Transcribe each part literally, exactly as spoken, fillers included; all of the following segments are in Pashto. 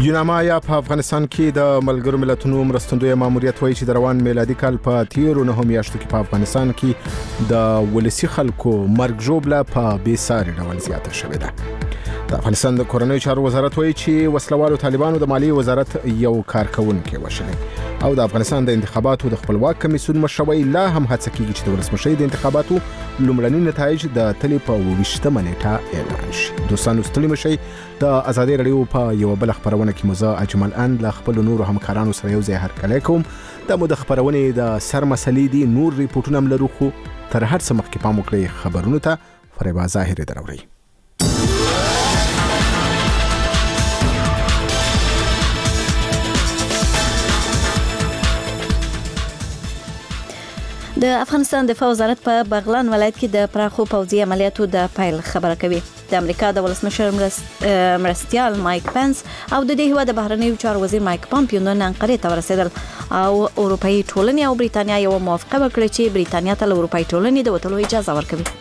یوناما یا په افغانستان کې د ملګرو ملتونو مرستندوی ماموریت وایي چې د روان میلادي کال په تیرو نهو میاشتو کې په افغانستان کې د ولسی خلکو مرګ ژوبله په بې ساري ډول زیاته شوې ده. د افغانستان د کورنیو چارو وزارت وایي چې وسلوالو طالبانو د مالیې وزارت یو کارکونکي وشلې او د افغانستان د انتخاباتو د خپلواک کمیسیون مشروعي لا هم هڅه کوي چې د ولسمشي د انتخاباتو لومړني نتایج د تلې په ویشتمه نیټه اعلان شي. دوستانو ستړي مشئ د ازادي رادیو په یو بل خبرونه کې مزه اجمل اند له خپل نورو همکارانو سره یو ځای هرکلی کوم. د مو د خبرونې د سر مسلې دي نور ریپورتونه هم لرو خو تر هر څه مخکې پام وکړئ خبرونه ته فریبا ظاهري دراوري. د افغانستان دفاع وزارت په بغلان ولایت کې د پراخو پوځي عملیاتو د پیل خبره کوي. د امریکا د ولسمشر مرستیال مایک پنس او د دې هیواد د بهرنیو چارو وزیر مایک پامپیو نن انقرې ته ورسېدل او اروپאי ټولنې او بریتانیا یو موافقه وکړه چې بریتانیا ته له اروپאי ټولنې د وټلو اجازه ورکوي.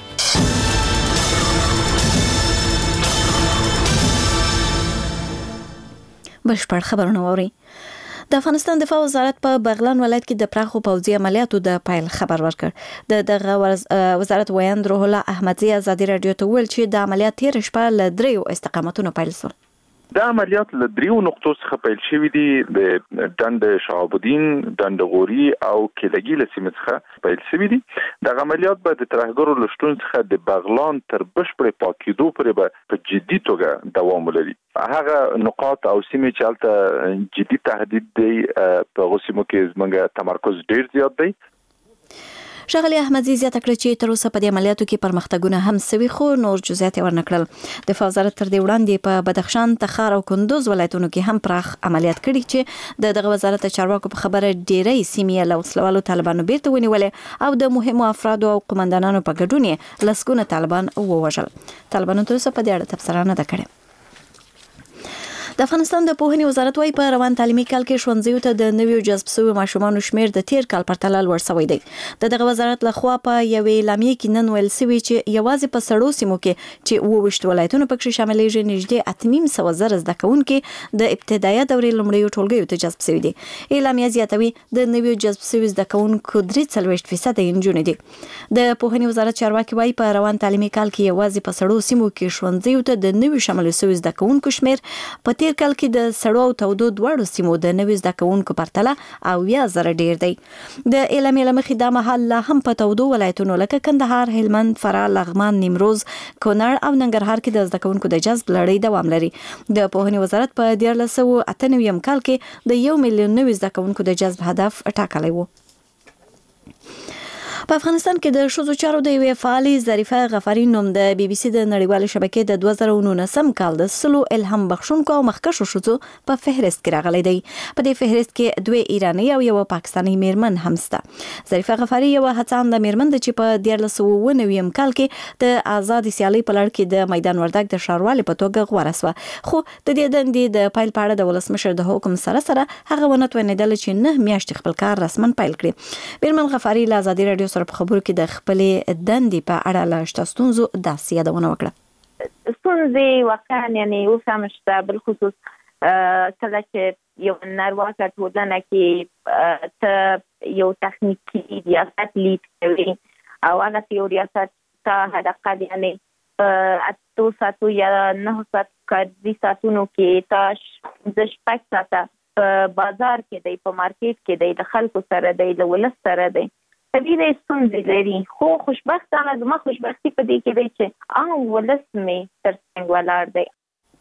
بشپړ خبرونه ووري. د افغانستان دفاع وزارت په بغلان ولایت کې د پراخو پوځي عملیاتو د پیل خبر ورکړ. د دغه وزارت ویاند روح الله احمدزي ازادي رادیو ته ویل چې د عملیات تیر شپه له دریو استقامتونو پیل شول. دا عملیات له دریو نقطو څخه پیل شوي دي، د ډند شهاب الدین، ډند غوري او کلګي له سیمې څخه پیل شوي دي. د عملیات به د ترهګرو له شتون څخه د بغلان تر بشپړې پاکېدو پورې به په جدي توګه دوام ولري. هغه نقاط او سیمې چې هلته جدي تهدید دی په هغو سیمو کې زموږ تمرکز ډېر زیات دی. ښاغلي احمدزي زیاته کړه چې تر اوسه په دې عملیاتو کې پرمختګونه هم سوي خو نور جزئیات یې ورنکړل. دفاع وزارت تر دې وړاندې په بدخشان، تخار او کندوز ولایتونو کې هم پراخ عملیات کړي چې د دغه وزارت چارواکو په خبره ډېری سیمې له وسلوالو طالبانو بیرته ونیولې او د مهمو افرادو او قومندانانو په ګډون یې لسګونه طالبان ووژل. طالبانو تر اوسه په دې اړه تبصره نه ده کړې. د افغانستان د پوهنې وزارت وايي په روان تعلیمي کال کې ښوونځیو ته د نویو جذب شویو ماشومانو شمېر د تیر کال پرتله لوړ شوی دی. د دغه وزارت لخوا په یوې اعلامیې کې نن ویل شوي چې یوازې په سړو سیمو کې چې اووه ویشت ولایتونو پکې شاملېږي نږدې اته نیم سوه زره زده کوونکي د ابتدایه دورې لومړیو ټولګیو ته جذب شوي دي. اعلامیه زیاتوي د نویو جذب شویو زده کوونکو درې څلوېښت فیصده نجونې دي. د پوهنې وزارت چارواکي وايي په روان تعلیمي کال کې یوازې په سړو سیمو کې ښوونځیو ته د نویو شامل شویو زده کوونکو شمېر په تیر کال کې د سړو او تودو دواړو سیمو د نوي زده کوونکو پرتله اویا زره ډیر دی. د اعلامیې له مخې دا مهال لا هم په تودو ولایتونو لکه کندهار، هلمند، فراه، لغمان، نیمروز، کونړ او ننګرهار کې د زده کوونکو د جذب لړۍ دوام لري. د پوهنې وزارت په دیارلس سوه اته نوي کال کې د یو میلیون نوي زده کوونکو د جذب هدف ټاکلی و. په افغانستان کې د ښځو چارو د یوې فعالې ظریفه غفاري نوم د بي بي سي د نړیوالې شبکې د دوه زره نولسم کال د سلو الهام بخښونکو او مخکښو ښځو په فهرست کې راغلی دی. په دې فهرست کې دوه ایراني او یو پاکستاني میرمن هم شته. ظریفه غفاري یو هڅانده میرمن ده چې په دیارلس سوه اووه نوي کال کې د آزادې سیالۍ په لړ کې د میدان وردګ د ښاروالې په توګه غوره شوه، خو د دې دندې د پیل په اړه د ولسمشر د حکم سره سره هغه ونه توانېدله چې نه میاشتې خپل کار رسماً پیل کړي. میرمن غفاري له ازادي رادیو په خبرو کې د خپلې دندې په اړه له شته ستونزو داسې یادونه وکړه. ستونزې واقعا یعنې اوس هم شته، بالخصوص کله چې یو نارواکه ټولنه کې ته یو تخنیکي ریاست لید کوي او هغه یو ریاست ته حداقل یعنې اتو ساعتو یا نهه ساعت کاري ساعتونو کې تا د شپږ ساعته په بازار کې دی، په مارکیټ کې دی، د خلکو سره دی، د ولس سره دی. طبیعي ستونزې لري، خو خوشبختانه زما خوشبختي په دې کې دی چې عام ولس مې تر څنګ ولاړ دی.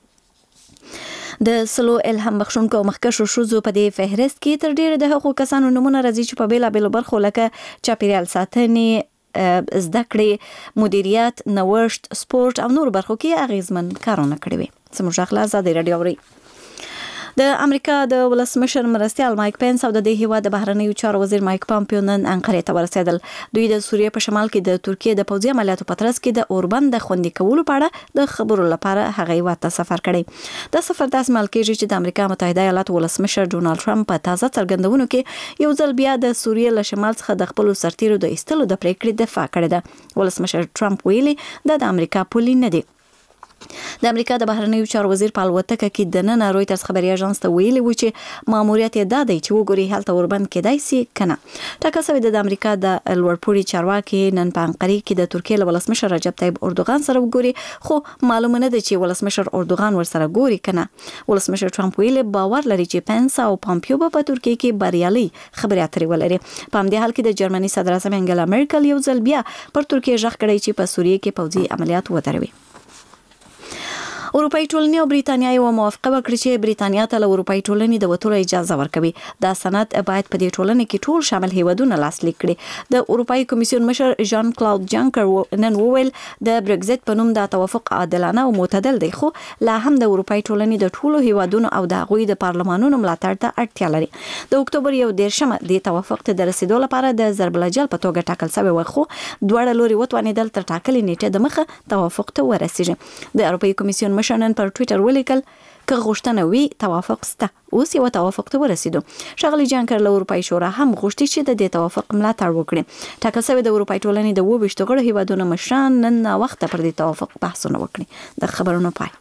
د سلو الهام بخښونکو او مخکښو ښځو په دې فهرست کې تر ډیره د هغو کسانو نومونه راځي چې په بېلابېلو برخو لکه چاپیریال ساتنې، زده کړې، مدیریت، نوښت، سپورت او نور برخو کې اغیزمن کارونه کړي وي. زموږ غږ له ازادي رادیو اوري. د امریکا د ولسمشر مرستیال مایک پنس او د دې هیواد د بهرنیو چارو وزیر مایک پامپیو نن انقرې ته ورسېدل. دوی د سوریې په شمال کې د ترکیې د پوځي عملیاتو په ترڅ کې د اوربند د خوندي کولو په اړه د خبرو لپاره هغه هیواد ته سفر کړی. دا سفر داسې مهال کېږي چې د امریکا متحده ایالاتو ولسمشر ډونالډ ټرمپ په تازه څرګندونو کې یو ځل بیا د سوریې له شمال څخه د خپلو سرتیرو د ایستلو د پریکړې دفاع کړې ده. ولسمشر ټرمپ ویلي دا د امریکا پولې نه دي. د امریکا د بهرنیو چارو وزیر په الوتکه کې د نن رويټرز خبري اژانس ته ویلي و چې ماموریت یې دا دی چې وګوري هلته وربند کېدای شي کنه. ټاکل شوی د امریکا د لوړپوړي چارواکي نن په انقره کې د ترکیې له ولسمشر رجب طيب اردوغان سره وګوري، خو معلومه نه ده چې ولسمشر اردوغان ورسره ګوري کنه. ولسمشر ټرمپ ویلي باور لري چې پنس او پامپیو په ترکیې کې بریالي خبري اترې ولري. په همدې حال کې د جرمني صدر اعظم انګلا مرکل یو ځل بیا پر ترکیې ژغ کړی چې په سوریه کې پوځي عملیات ودروي. اروپאי ټولنې او بریتانیا یو موافقه وکړه چې بریتانیا ته له اروپאי ټولنې د وټولو اجازه ورکوي. دا سند باید په دې ټولنې کې ټول شامل هیوادونه لاسلیک کړي. د اروپאי کمیسیون مشر ژان کلاود جانکر نن وویل د برگزیت په نوم د توافق عادلانه او معتدل دی، خو لا هم د اروپאי ټولنې د ټولو هیوادونو او د هغوی د پارلمانونو ملاتړ ته اړتیا لري. د اکتوبر یو دیرشمه د توافق ته د رسیدو لپاره د ضرب الجل په توګه ټاکل شوی و، خو دواړه لوري وتوانیدل تر ټاکلې نیټه د مخه توافق ته ورسیږي. د اروپאי کمیسیون مشر نن پر ټویټر ولیکل که غوښتنه وي توافق سته، اوس یو توافق ته ورسیدو. ښاغلي جانکر له اروپאי شورا هم غوښتي چې د دې توافق ملاتړ وکړي. ټاکل شوی د اروپאי ټولنې د اووه ویشت غړو هیوادونو مشران نن وخت پر دې توافق بحثونه وکړي. د خبرونو پای.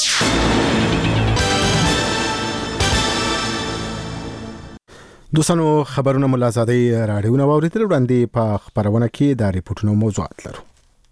دوستانو خبرونه ملا زادی راډیو واوریدل، وړاندې په خبرونه کې د ریپورتونو موضوعات لرو.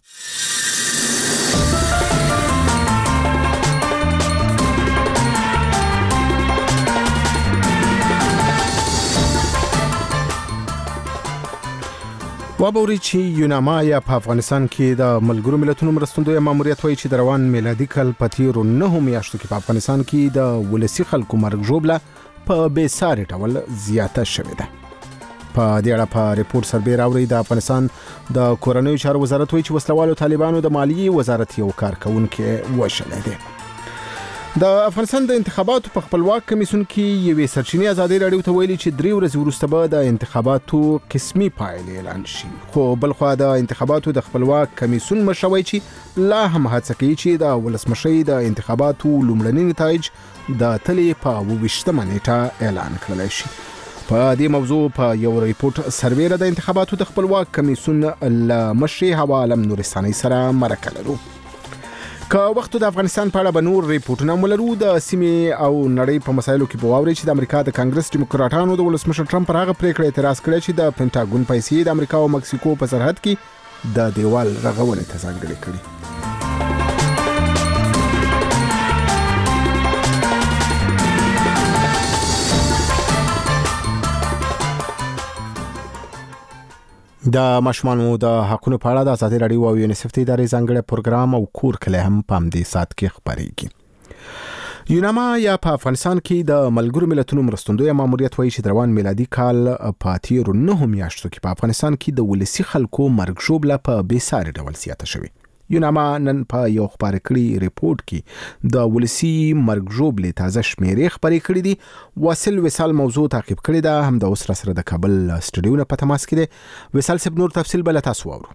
وابوري چې یوناما یا په افغانستان کې د ملګرو ملتونو مرستندوی ماموریت وایي چې د روان میلادي کال په تیرو نهو میاشتو کې په افغانستان کې د ولسي خلکو مرګ ژوبله په بې ساري ډول زیاته شوې ده. په دې اړه په ریپورت سربېره راوړي د افغانستان د کورنیو چارو وزارت وایي چې وسلوالو طالبانو د مالیې وزارت یو کارکونکي وشلې ده. د افغانستان د انتخاباتو په خپلواک کمیسیون کې یوې سرچینې ازادي راډیو ته ویلي چې درې ورځې وروسته به د انتخاباتو قسمي پایلې اعلان شي، خو بلخوا د انتخاباتو د خپلواک کمیسیون مشر وایي چې لا هم هڅه کوي چې د ولسمشۍ د انتخاباتو لومړني نتایج د تلې په اووه ویشتمه نیټه اعلان کړلی شي. په دې موضوع په یو ریپورت سربېره د انتخاباتو د خپلواک کمیسیون له مشرې حوا عالم نورستاني سره مرکه لرو. که وخت د افغانستان په اړه به نور ریپورتونه مولرو. د سیمې او نړۍ په مسایلو کې به واوري چې د امریکا د کانګرس ډیموکراټانو د ولسمشر ټرمپ پر هغه پریکړه اعتراض کړی چې د پینټاګون پیسې د امریکا او مکسیکو په سرحد کې د دیوال رغونې ته ځانګړې کړي. د ماشومانو د حقونو په اړه د ازادي راډیو او یونیسف د ادارې ځانګړی پروګرام او کور کله هم په همدې سات کې خبرېږي. یوناما یا په افغانستان کې د ملګرو ملتونو مرستندوی ماموریت وایي چې د روان میلادي کال په تیرو نهو میاشتو کې په افغانستان کې د ولسي خلکو مرګ ژوبله په بې ساري ډول زیاته شوې. یوناما نن په یو خبري کړي ریپورت کې د ولسي مرګ ژوبلې تازه شمیرې خبري کړي دي. واصل وصال موضوع تعقیب کړي ده، هم د اوس سره د کابل سټډیو نه په تماس کې ده. وصال صاحب نور تفصیل بل تاسو واورو.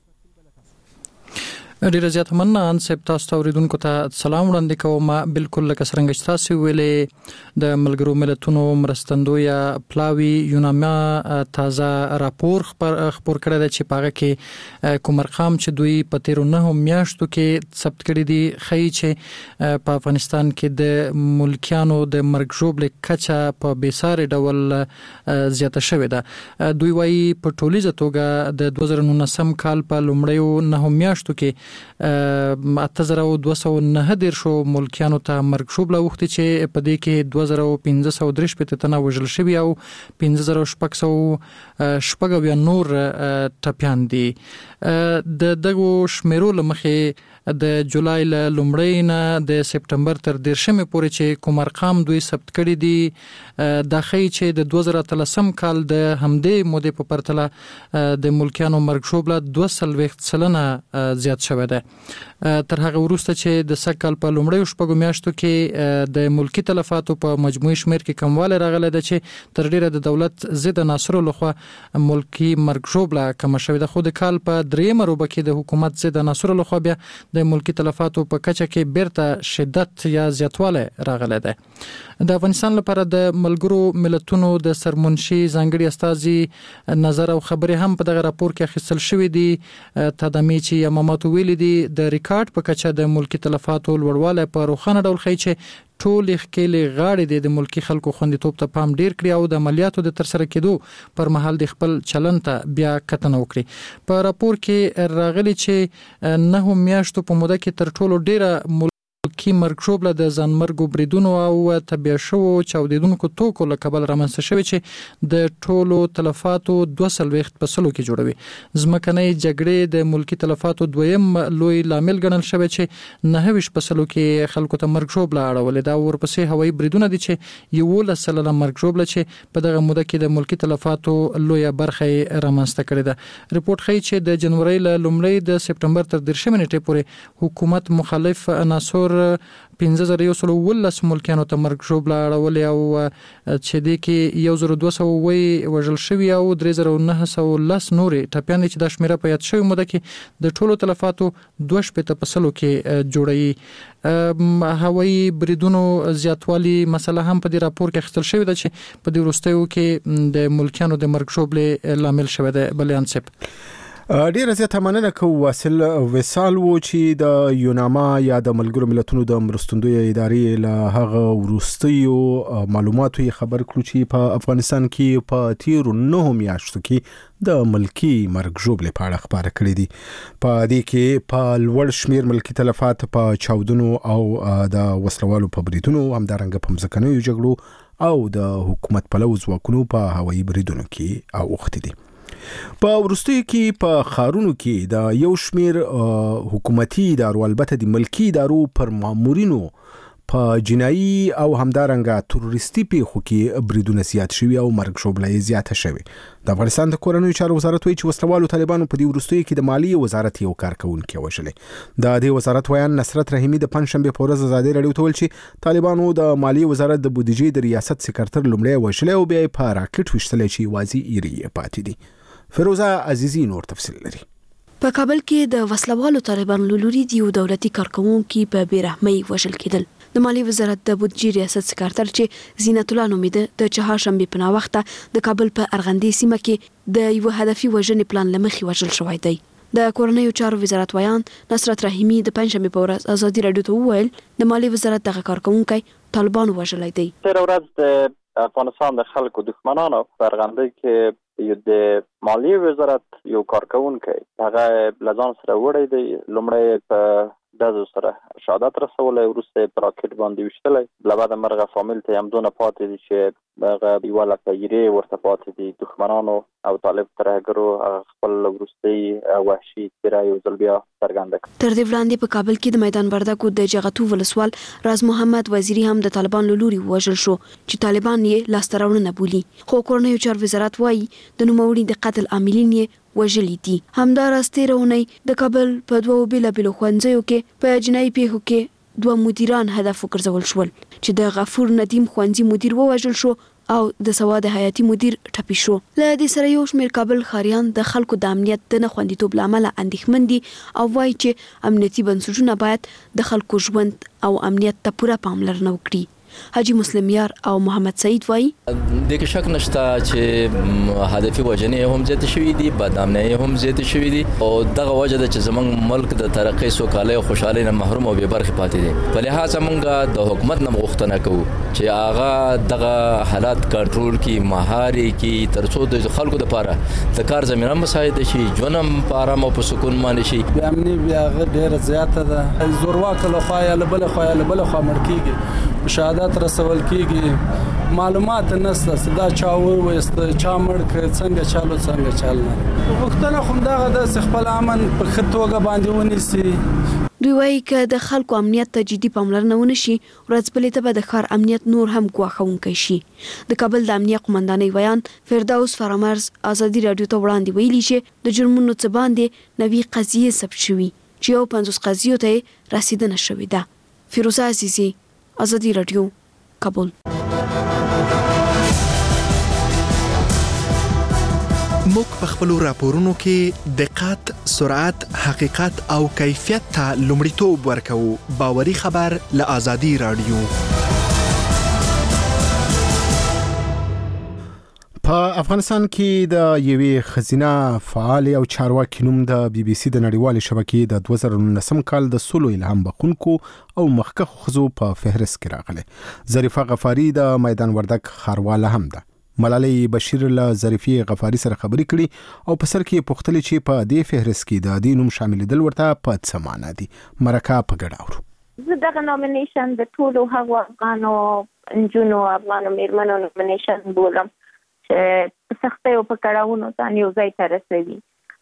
ډیره زیات مننه ان صاحب، تاسو ته اوریدونکو ته سلام وړاندې کوم. بالکل لکه څنګه چې تاسو ویلې د ملګرو ملتونو مرستندوی پلاوی یوناما تازه راپور خبر خبر کړی دی چې پاغه کې کوم ارقام چې دوی په تیرو نهو میاشتو کې ثبت کړي دي خی چې په افغانستان کې د ملکیانو د مرګ ژوبلې کچه په بیساري ډول زیاته شوې ده. دوی وايي په ټولیزه توګه د دوه زره نولسم کال په لومړیو نهو میاشتو کې اته زره دوه سوه نهه دیرشو ملکیانو ته مرګ ژوبله اوښتې چې په دې کې دوه زره پنځه سوه درې شپېته تنه وژل شوي او پنځه زره شپږ سوه شپږ اویا نور ټپیان دي. د دغو شمیرو له مخې د جولای له لومړۍ نه د سپټمبر تر دیرشمې پورې چې کوم ارقام دوی ثبت کړي دي دا ښیي چې د دوه زره اتلسم کال د همدې مودې په پرتله د ملکیانو مرګ ژوبله دوه څلوېښت سلنه زیات شوی ده. تر هغه وروسته چې د سږ کال په لومړیو شپږو میاشتو کې د ملکي تلفاتو په مجموعي شمیر کې کموالی راغلی ده چې تر ډیره د دولت ضد عناصرو لخوا ملکي مرګ ژوبله کمه شوې ده، خو د کال په درېیمه روبه کې د حکومت ضد عناصرو لخوا بیا د ملکی تلفاتو په کچه کې بیرته شدت یا زیاتواله راغلی دی. د افغانستان لپاره د ملګرو ملتونو د سرمنشي ځانګړي استازي نظر او خبرې هم په دغه راپور کې اخیستل شوې دي. تادامیچی یاماماتو ویلي دي د ریکارډ په کچه د ملکی تلفاتو لوړوالی په روښانه ډول ښیي چې ټول ښکېلې غاړې د ملکی خلکو خوندیتوب ته پام ډیر کړي او د عملیاتو د ترسره کېدو پر مهال د خپل چلن ته بیا کتنه وکړي. په راپور کې راغلي چې نه میاشتو په موده کې تر ټولو ډیره کی مرګ شوبله د ځانمرګو بریدونو او تبعه شو چاودیدونکو توکو له کبل رامنځته شوی چې د ټولو تلفاتو دوه سلويخت په سلو کې جوړوي. ځمکنۍ جګړې د ملکی تلفاتو دویم لوی لامل ګڼل شوی چې نه ویش په سلو کې خلکو ته مرګ شوبله اړولې دا ورپسې هوایي بریدونه دي چې یو لسله مرګ شوبله چې په دغه موده کې د ملکی تلفاتو لوی برخه رامنځته کړې ده. رپورت ښیي چې د جنوري له لومړۍ د سپټمبر تر دیرشمې نیټې پورې حکومت مخالف عناصر پنځه زره یو سل ولس ملکیانو ته مرګ ژوبله اړولې او چې د کې یو زره دوه سوه وی وژل شوي او درې زره نهه سوه لس نورې ټپیان چې د شمیره په یاد شوی موده کې د ټولو تلفاتو دوه شپېته په سلو کې جوړوي. هوایي بریدونو زیاتوالی مسله هم په دې راپور کې اخیستل شوې ده چې په دې وروستیو کې د ملکیانو د مرګ ژوبلې لامل شوی دی. بلیان صاحب ډیره زیاته مننه کوم واصل وصال و چې د یوناما یا د ملګرو ملتونو د مرستندوی ادارې له هغه ورستیو معلوماتو خبر کړو چې په افغانستان کې په تیر نه میاشتو کې د ملکی مرګ ژوبلې په اړه خبره کړې دي. په دې کې په لوړ شمیر ملکی تلفات په چاودنو او د وسلوالو په بریدونو همدارنګه په مځکنیو جګړو او د حکومت پلوي ځواکونو په هوایي بریدونو کې اوښتي دي. په ورستیو کې په خارونو کې د یو شمیر حکومتي ادارو البته د ملکی ادارو پر مامورینو په جنایي او همدارنګه تروریستي پیښو کې بریدونه زیات شوي او مرګ ژوبله زیاته شوي. د افغانستان د کورنیو چارو وزارت وایي چې وسلوالو طالبانو په دې ورستیو کې د مالیې وزارت یو کارکونکي وژلې. د دې وزارت ویان نصرت رحیمي د پنځشنبه په ورځ ازادي راډیو ته ویل چې طالبانو د مالیې وزارت د بودیجې د ریاست سکرټر لومړی وژلې او بیا په راکټ وشتلې چې وازی ایری پاتې دي. فیروزه عزیزی نور تفصیل لري. په کابل کې د وسلوالو طالبانو لوري دی یو دولتي کارکونکي په بیرحمۍ وژل کېدل. د مالیې وزارت د بودیجې ریاست سکرټر چې زینت الله نومیده د چهارشنبه په ناوخته د کابل په ارغندې سیمه کې د یو هدفي وژنې پلان لمخې وژل شوی دی. د کورنیو چارو وزارت ویان نصرت رحیمي د پنځشنبه په ورځ ازادي راډیو ته وویل د مالیې وزارت دغه کارکونکي طالبانو وژلی دی. تیر ورځ د افغانستان د خلکو دښمنانو په ارغندې کې یو د مالیې وزارت یو کارکونکی هغه لزان سره وړی دی. لومړی په دزو سره شهادت رسولی، وروسته په راکټ باندې وشتلی. له بعده مرغه فامیل ته همدونه پاتې دي چې هغه یوه لکه ایرې ورته پاتې دي. دښمنانو او طالب ترهګرو خپل وروستۍ وحشي څېره یو ځل بیا څرګنده کړه. تر دې وړاندې په کابل کې د میدان وردګو د جغتو ولسوال راز محمد وزیری هم د طالبان له لوري وژل شو چې طالبان یې لاسته راوړنه بولي. خو کورنیو چارو وزارت وایي د نوموړي د قتل عاملین یې وژلي دي. همداراز تېره اونۍ د کابل په دوو بېلابېلو ښوونځیو کې په جنایي پیښو کې دوه مدیران هدف وګرځول شول چې د غفور ندیم ښوونځي مدیر ووژل شو او د سواد حیاتي مدیر ټپي شو. له دې سره یو شمېر کابل ښاریان د خلکو د امنیت د نه خوندیتوب له امله اندېښمن دي او وایي چې امنیتي بنسټونه باید د خلکو ژوند او امنیت ته پوره پاملرنه وکړي. حاجی مسلم یار او محمد سعید وایي د کې شک نشته چې هدفي وژنې هم زیات شوي دي، بدامنۍ هم زیات شوي دي او دغه وجه ده چې زمونږ ملک د ترقۍ سوکالۍ او خوشحالۍ نه محروم او بې برخې پاتې دي. په لحاظ موږ د حکومت نه غوښتنه کوو چې هغه دغه حالات کنټرول کړي، مهار یې کړي تر څو د خلکو دپاره د کار زمینه مساعده شي، ژوند هم په ارام او په سکون باندې شي. بې امني بیا هغه ډېره زیاته ده. زورواکه له خوا یا له بله خوا یا له بله خوا مړ کېږي، شهادت رسول کېږي، معلومات نشته چې دا چا وویسته، چا مړ کړ، څنګه چالو څنګه چال نه. غوښتنه خو همدغه ده چې خپل امن په ښه توګه باندې ونیسي. دوی وایي که د خلکو امنیت ته جدي پاملرنه ونه شي ورځ بلې ته به د ښار امنیت نور هم ګواښونکی شي. د کابل د امنیه قمندانۍ ویان فردوس فرامرز ازادي راډیو ته وړاندې ویلي چې د جرمونو څه باندې نوي قضیې ثبت شوي چې یو پنځوس قضیو ته یې رسیدنه شوې ده. فیروزه عزیزی، ازادي راډیو، کابل. موږ په خپل راپورونو کې دقت، سرعت، حقیقت او کیفیت ته لومړیتوب ورکوو. باوري خبر له آزادي رادیو. په افغانستان کې د یوې خزینه فعال او چارواکي نوم د بي بي سي د نړیوالې شبکې د دوه زره نولسم کال د سولو الهام بخښونکو او مخکښ ښځو په فهرست کې راغله. ظریفه غفاری د میدان وردګ ښارواله هم ده. ملالۍ بشیر له ظریفي غفاری سره خبرې کړي او په سر کې پوښتنه چې په دې فهرست کې د دې نوم شاملېدل ورته په څه معنا دي. مرکه په ګډه اورو. زه دغه نومینیشن د ټولو هغو افغانو نجونو افغانو میرمنو نومینیشن بولم چې په سختۍ او په کړاوونو ځان یو ځای ته رسوي،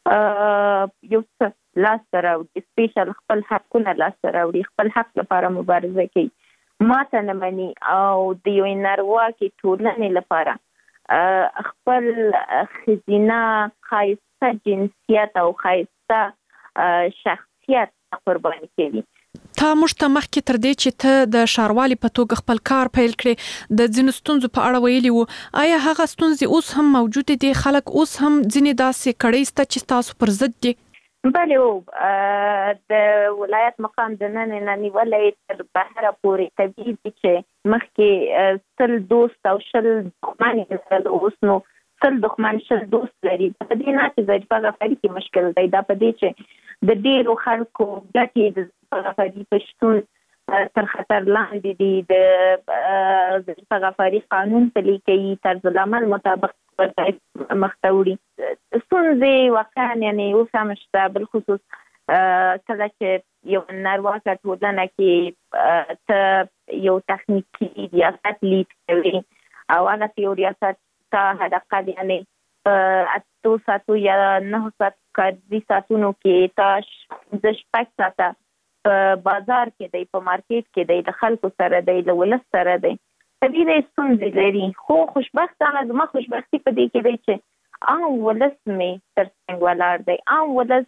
یو څه لاسته راوړي، سپیشل خپل حقونه لاسته راوړي، خپل حق لپاره مبارزه کوي، ماته نه مني او د یوې نارواکې ټولنې لپاره خپل خزینه ښایسته جنسیت او ښایسته شخصیت قرباني کوي. تا موږ ته مخکې تر دې چې ته د ښاروالي په توګه خپل کار پیل کړې د ځینو ستونزو په اړه ویلي وو. آیا هغه ستونزې اوس هم موجودې دي؟ خلک اوس هم ځینې داسې کړۍ شته چې تاسو پر ضد دي؟ بله او د ولایت مقام د نن نه نیولې تر بهره پورې طبیعي دي چې مخکې سل دوست او شل دښمن لرل، اوس نو سل دښمن شل دوست لري. په دې نه چې ظریفه غفاري کې مشکل دی، دا په دې چې د ډېرو خلکو ګټې د ظریفه غفاري په شتون تر خطر لاندې دي. د ظریفه غفاري قانون پلي کوي، طرز العمل مطابق مخته وړي. ستونزې واقعا یعنې اوس هم شته، بالخصوص کله چې یو نارواکه ټولنه کې ته یو تخنیکي ریاست لید کوي او هغه یو ریاست ته حداقل یعنې په اتو ساعتو یا نهو ساعتو کاري ساعتونو کې تا پنځه شپږ ساعته په بازار کې دی، په مارکیټ کې دی، د خلکو سره دی، له ولس سره دی. طبیعي ستونزې لري، خو خوشبختانه زما خوشبختي په دې کې دی چې عام ولس مې تر څنګ ولاړ دی. عام ولس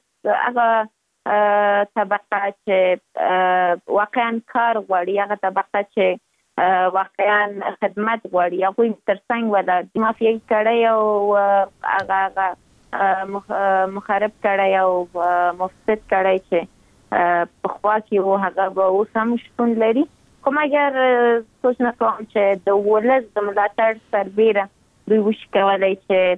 هغه طبقه چې واقعا کار غواړي، هغه طبقه چې واقعا خدمت غواړي، هغوی تر څنګ ولاړ دي. مافیایي کړی او هغه هغه مخرب کړی او مفسد کړی چې پخوا کې و، هغه به اوس هم شتون لري. خو مګر سوچ نه کوم چې د ولس د ملاتړ سربیره دوی وشي کولی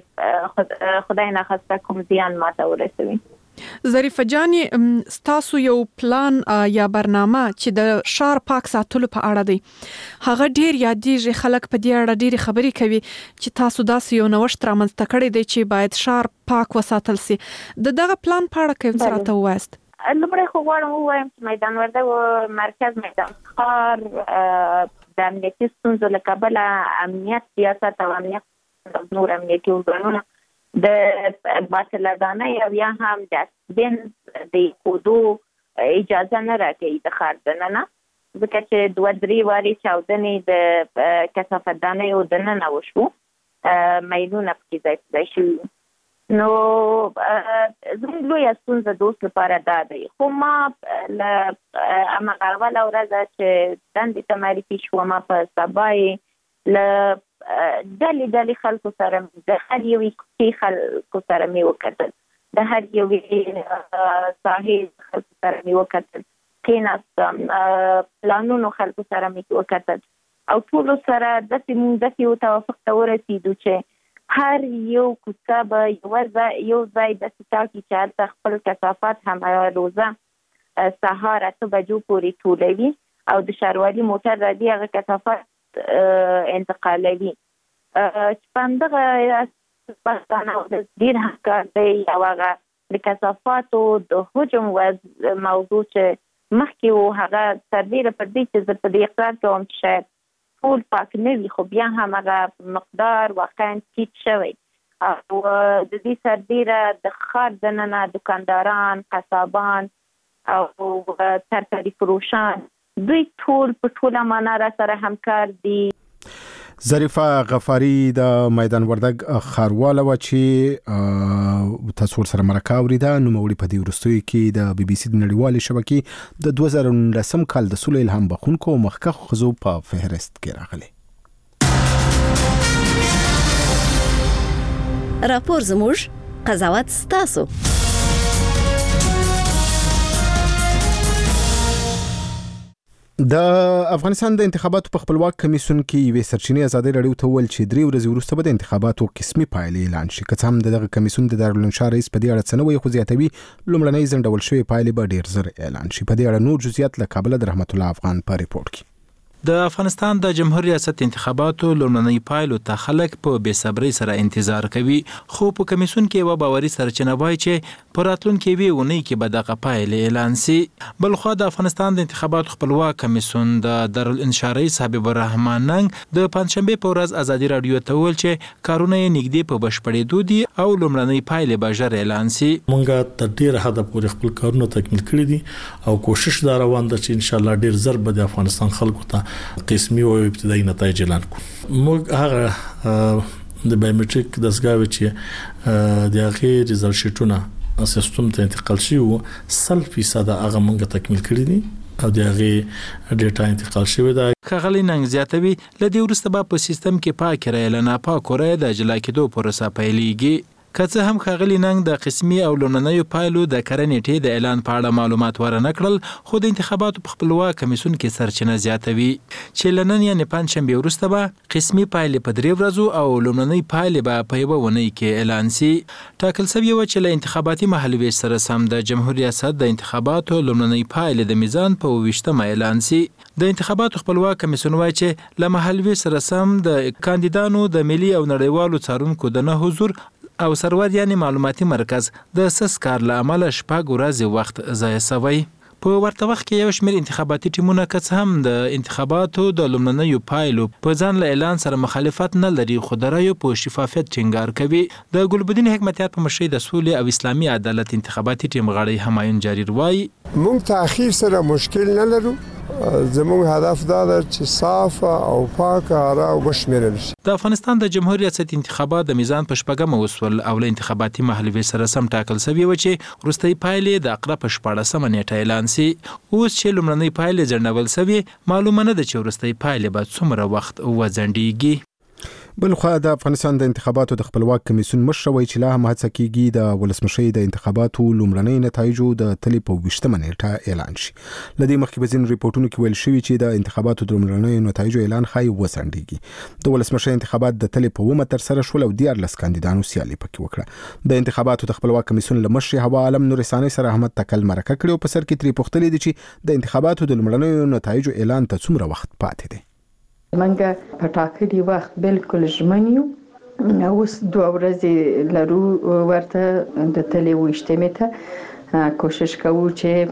چې خدای ناخواسته کوم زیان ماته ورسوي. ظریفه جانې، ستاسو یو پلان یا برنامه چې د ښار پاک ساتلو په اړه دی، هغه ډیر یادېږي. خلک په دې اړه ډېرې خبرې کوي چې تاسو داسې یو نوښت رامنځته کړی دی چې باید ښار پاک وساتل سي. د دغه پلان په اړه که څه راته ووایاست؟ لومړی خو غواړم ووایم چې میدان وردګ مرکز میدان ښار د امنیتي ستونزو له کبله امنیت سیاست او امنیت نور امنیتي ارګانونه د باطلګانۍ او یا هم د اکسیډنټ د ایښودو اجازه نه راکوي د ښار دننه، ځکه چې دوه درې وارې چاودنې د کثافتدانیو دننه وشو، میلونه پکې ځای په ځای شوي. نو زموږ لویه ستونزه د اوس لپاره دا دی. خو ما له هماغه اوله ورځه چې دندې ته معرفي شوم، په سبا یې له ډلې ډلې خلکو سره، د هر یوې کوڅې خلکو سره مې وکتل، د هر یوې ساحې خلکو سره مې وکتل، کېناستم، پلانونو خلکو سره مې وکتل او ټولو سره داسې موږ داسې یو توافق ته ورسېدو چې هر یو کوڅه به یو ځای یو ځای داسې ټاکي چې هلته خپل کثافات هم روزه سهار اته بجو پورې ټولوي او د ښاروالي موټر راځي هغه کثافات انتقالوي. چې په همدغه پښتانه ډېر همکار دی او هغه د کثافاتو د حجم موضوع چې مخکې و، هغه سربیره پر دې چې زه په دې اقرار کوم چې شاید ټول پاک نه وي، خو بیا هم هغه مقدار واقعا ټیټ شوی او د دې سربیره د ښار دننه دکانداران، قصابان او ترکاري فروشان دوی ټول په ټوله معنا را سره همکار دي. ظریفه غفاری د میدان وردګ ښارواله وه چې تاسو ورسره مرکه اورېده. نوموړي په دې وروستیو کې د بي بي سي د نړیوالې شبکې د دوه زره نولسم کال د سولې الهام بخښونکو او مخکښو ښځو په فهرست کې راغلي. راپور زموږ قضاوت ستاسو. د افغانستان د انتخاباتو په خپلواک کمیسیون کې یوې سرچینې ازادي راډیو ته ویل چې درې ورځې وروسته به د انتخاباتو قسمي پایلې اعلان شي. که څه هم دغه کمیسیون د دارالانشا رئیس په دې اړه څه نه وایي، خو زیاتوي لومړنۍ ځنډول شوې پایلې به ډېر زر اعلان شي. په دې اړه نور جزئیات له کابل د رحمت الله افغان په ریپورت کې. د افغانستان د جمهوریت ریاست انتخاباتو لومړنۍ پایلو ته خلک په بې صبرۍ سره انتظار کوي، خو په کمیسیون کې یو باوري سرچینه وایي چې په راتلونکي یوې اونۍ کې به دغه پایلې اعلان شي. بل خو د افغانستان د انتخاباتو خپلواک کمیسیون د دارالانشا رئیس حبیب الرحمن ننګ د پنځشنبه په ورځ ازادي راډیو ته ویل چې کارونه یې نږدې په بشپړېدو دي او لومړنۍ پایلې به ژر اعلان شي. مونږ تر ډیره حد پورې خپل کارونه تکمیل کړي دي او کوشش دا روان ده چې ان شاء الله ډیر زر به د افغانستان خلکو ته قسمي او ابتدایي نتایج اعلان کړو. موږ هغه د بایومټریک دستګاوې چې د هغه ریزلټ شیټونه سیستم ته انتقال شي او سل فیصد هغه موږ تکمیل کړی دي او د هغه ډیټا انتقال شوی دی. خغلی ننګ زیاتوي لدی ورسته به په سیستم کې پاک رایل نه پاک ورای د اجرا کېدو پروسه پیلېږي. که څه هم خغلی ننګ د قسمي او لومړنیو پایلو د کرنېټې د اعلان په اړه معلومات ورنه کړل، خو د انتخاباتو په خپلواک کمیسیون کې سرچینه زیاتوي چې لنن یعنی پنځشنبه وروسته به قسمي پایلې په درې ورځو او لومړنۍ پایلې به په یوه اونۍ کې اعلان شي. ټاکل شوی و چې له انتخاباتي محلوي سره سم د جمهوریت ریاست د انتخاباتو لومړنۍ پایلې د میزان په ویشتمه اعلان شي. د انتخاباتو خپلواک کمیسیون وایي چې له محلوي سره سم د کاندیدانو د ملي او نړیوالو څارونکو د نه حضور او سرور یعنی معلوماتي مرکز د سس کار له امله شپږ ورځې وخت ضایع شوی. په ورته وخت کې یو شمېر انتخاباتي ټیمونه که څه هم د انتخاباتو د لومړنیو پایلو په ځان له اعلان سره مخالفت نه لري، خو د رایو په شفافیت ټینګار کوي. د ګلبدین حکمتیار په مشرۍ د سولې او اسلامي عدالت انتخاباتي ټیم غړی همایون جریر وایي موږ تاخیر سره مشکل نه لرو، زموږ هدف دا ده چې صاف او پاک را وشمېرل شي. د افغانستان د جمهوریت ریاست انتخابات د میزان په شپږمه وسول او له انتخاباتي محلوي سره سم ټاکل شوی و چې وروستۍ پایلې د عقرب په شپاړسمه نیټه اعلان شي. اوس چې لومړنۍ پایلې ځنډول شوي، معلومه نه ده چې وروستۍ پایلې به څومره وخت وځنډېږي. بل خو د افغانستان د انتخاباتو د خپلواک کمیسیون مشر وایي چې لا هم هڅه کیږي د ولسمشۍ د انتخاباتو لومړنۍ نتایجو د تلې په ویشتمه نیټه اعلان شي. لدې مخکې به ځینو ریپورتونو کې ویل شوي چې د انتخاباتو د لومړنۍ نتایجو اعلان ښایي وځنډېږي. د ولسمشۍ انتخابات د تلې په اوومه ترسره شول او دیارلس کاندیدانو سیالي پکې وکړه. د انتخاباتو د خپلواک کمیسیون له مشرې حوا عالم نور ثاني سره احمد تکل مرکه کړې او په سر کې ترې پوښتلې دي چې د انتخاباتو د لومړنیو نتایجو اعلان ته څومره وخت پاتې دی. منګه په ټاکلي وخت بالکل ژمن یو، اوس دوه ورځې لرو ورته د تلې ویشتمې ته کوشش کوو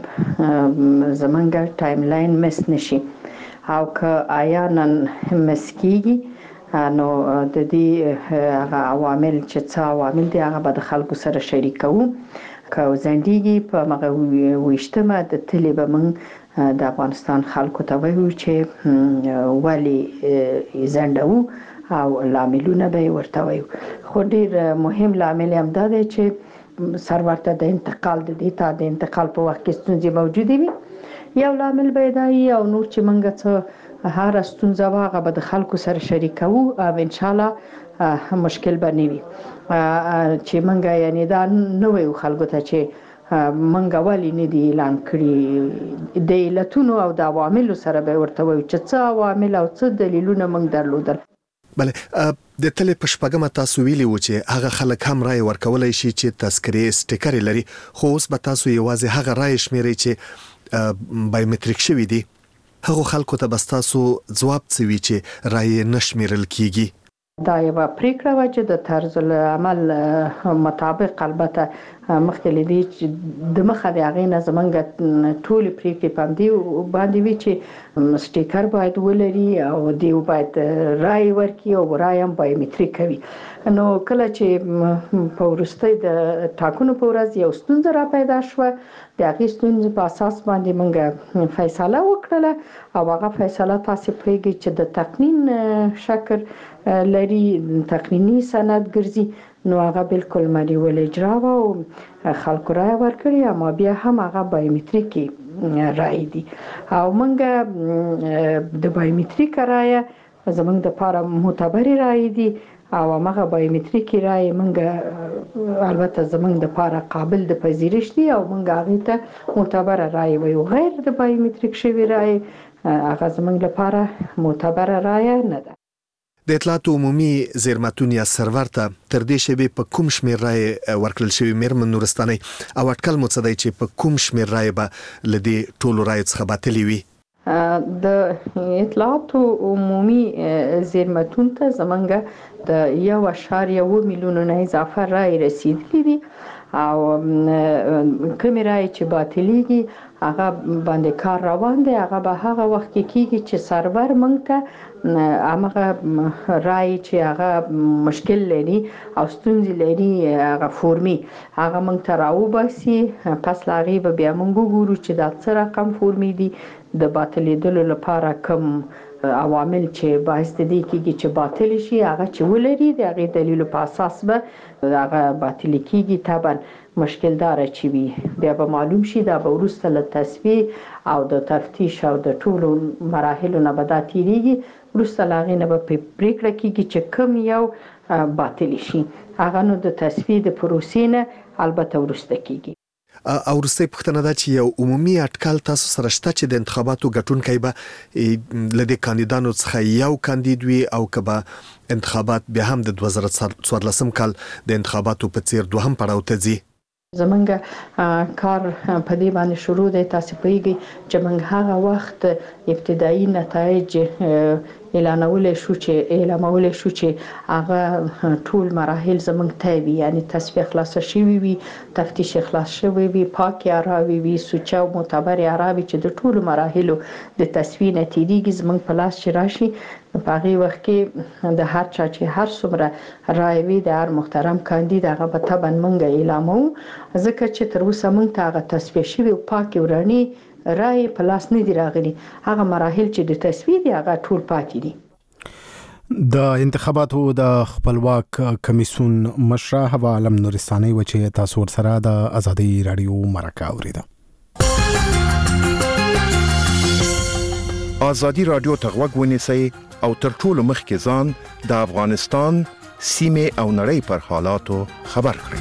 چې زمونږ ټایم لاین مس نشي او که آیا نن مس کیږي نو د دې هغه عوامل چې څه عوامل دي هغه به د خلکو سره شریکوو. که ځنډېږي په مغه ویشتمه د تلې به موږ د افغانستان خلکو ته وایو چې ولې ځنډوو او لاملونه به ورته وایو. خو ډیر مهم لامل هم دا دی چې سرور ته د انتقال د ډیټا د انتقال په وخت کې ستونزې موجودې وي. یو لامل به دا وي او نور چې موږ څه هر ستونزه واغه به د خلکو سره شریکوو او ان شاء الله مشکل به نه وي. چې موږ یعنی دا نه وایو خلکو ته چې منګه والی نه دی اعلان کړی، د علتونو او د عواملو سره به ورته وایو چې څه عوامل او څه دلیلونه موږ درلودل. بله د تلې په شپږمه تاسو ویلي و چې هغه خلک هم رای ورکولای شي چې تذکرې سټیکر لري، خو اوس به تاسو یوازې هغه رای شمیرئ چې بایومټریک شوی دي. هغه خلکو ته به تاسو ځواب څه وي چې رای نشمیرل کیږي؟ دا یو پریکړه و چې د طرز العمل مطابق البته مخکې لدی چې د مخه د هغې نه زمونږ ټولې پریکړې په همدې باندې وي چې سټیکر باید ولري او دیو باید رای ورکړي او رای هم بایومټریک کوي. نو کله چې په وروستۍ د ټاکنو په ورځ یو ستونزه را پیدا شوه، د هغې ستونزې په اساس باندې موږ فیصله وکړله او هغه فیصله تاسې پوهېږئ چې د تقنین شکل لري، تقنینی سند ګرځي، نو هغه بالکل مانیول اجرا و او خلکو رای ورکړي، اما بیا هم هغه بایومټریک رای دي او موږ د بایومټریک رای زمونږ د لپاره معتبر رای دي او هغه بایومټریک رای منګه البته زمونږ د لپاره قابل د پذیرش دي او منګه هغه ته معتبر رای وي غیر د بایومټریک شوی رای هغه زمونږ لپاره معتبر رای نه ده. د اطلاعات عمومي زیرمتون یا سرور ته تر دې شیبې په کوم شمیر رای ورکړل شوی میرمن نورستاني او اټکل مو څه دی چې په کوم شمیر رای به لدی ټولو رای څخه باطلی وي؟ د اطلاعات عمومي زیرمتون ته زمونږ د یو اشاریه اووه میلیونه نه اضافه رای رسیدلی دي او کوم رای چې باطلیږي هغه باندې کار روان دی. هغه به هغه وخت کې کیږي چې سرور مونږ ته هغه رای چې هغه مشکل لري او ستونزې لري هغه فورمي هغه مونږ ته راوباسي. پس لا هغې به بیا مونږ وګورو چې دا څه رقم فورمي دي د باطلېدلو لپاره کوم عوامل چې باعث دي کیږي چې باطل شي هغه چې ولري د هغې دلیلو په اساس به هغه باطل کیږي. طبعا مشکل دار چې وي بیا به معلوم شي دا به وروسته له تصفیه او د تفتیش او د ټولو مراحلو نه به دا تیریږي. وروسته له هغې نه به پرېکړه کیږي چې کوم یو باطل شي هغه نو د تصفیه د پروسې نه البته وروسته کیږي. او وروستۍ پوښتنه ده چې یو عمومي اټکل تاسو سره شته چې د انتخاباتو ګټونکی به له دې کاندیدانو څخه یو کاندید وي او که به انتخابات بیا هم د دوه زره څوارلسم کال د انتخاباتو په څیر دوهم پړاو ته ځي؟ زمونږ کار په دې باندې شروع دی. تاسو پوهیږئ چې موږ هغه وخت ابتدایي نتایج اعلانول شو چې اعلانول شو چې هغه ټول مراحل زمونږ ته وي یعنی تصفیه خلاص شوی وي تفتیش خلاص شوی وي پاکي اراوي وي سوچا او معتبر اراوي چې د ټول مراحلو د تصفیه نتیجې زمونږ په لاس چې راشي په هغه وخت کې د هر چا چې هر څومره رای وي د هر محترم کاندید هغه به طبعا موږ اعلانوو ځکه چې تر اوسه موږ ته هغه تصفیه شوی او پاکي وراني رای په لاس نه دی راغلی. هغه مراحل چې د تصفیه دي هغه ټول پاتې دي. د انتخاباتو د خپلواک کمیسیون مشر هوا عالم نورستاني و چې تاسو سره د ازادي رادیو مرکه اوریده. ازادي رادیو ته غوږ ونیسئ او تر ټولو مخکې ځان د افغانستان سیمه او نړۍ پر حالاتو خبر کړئ.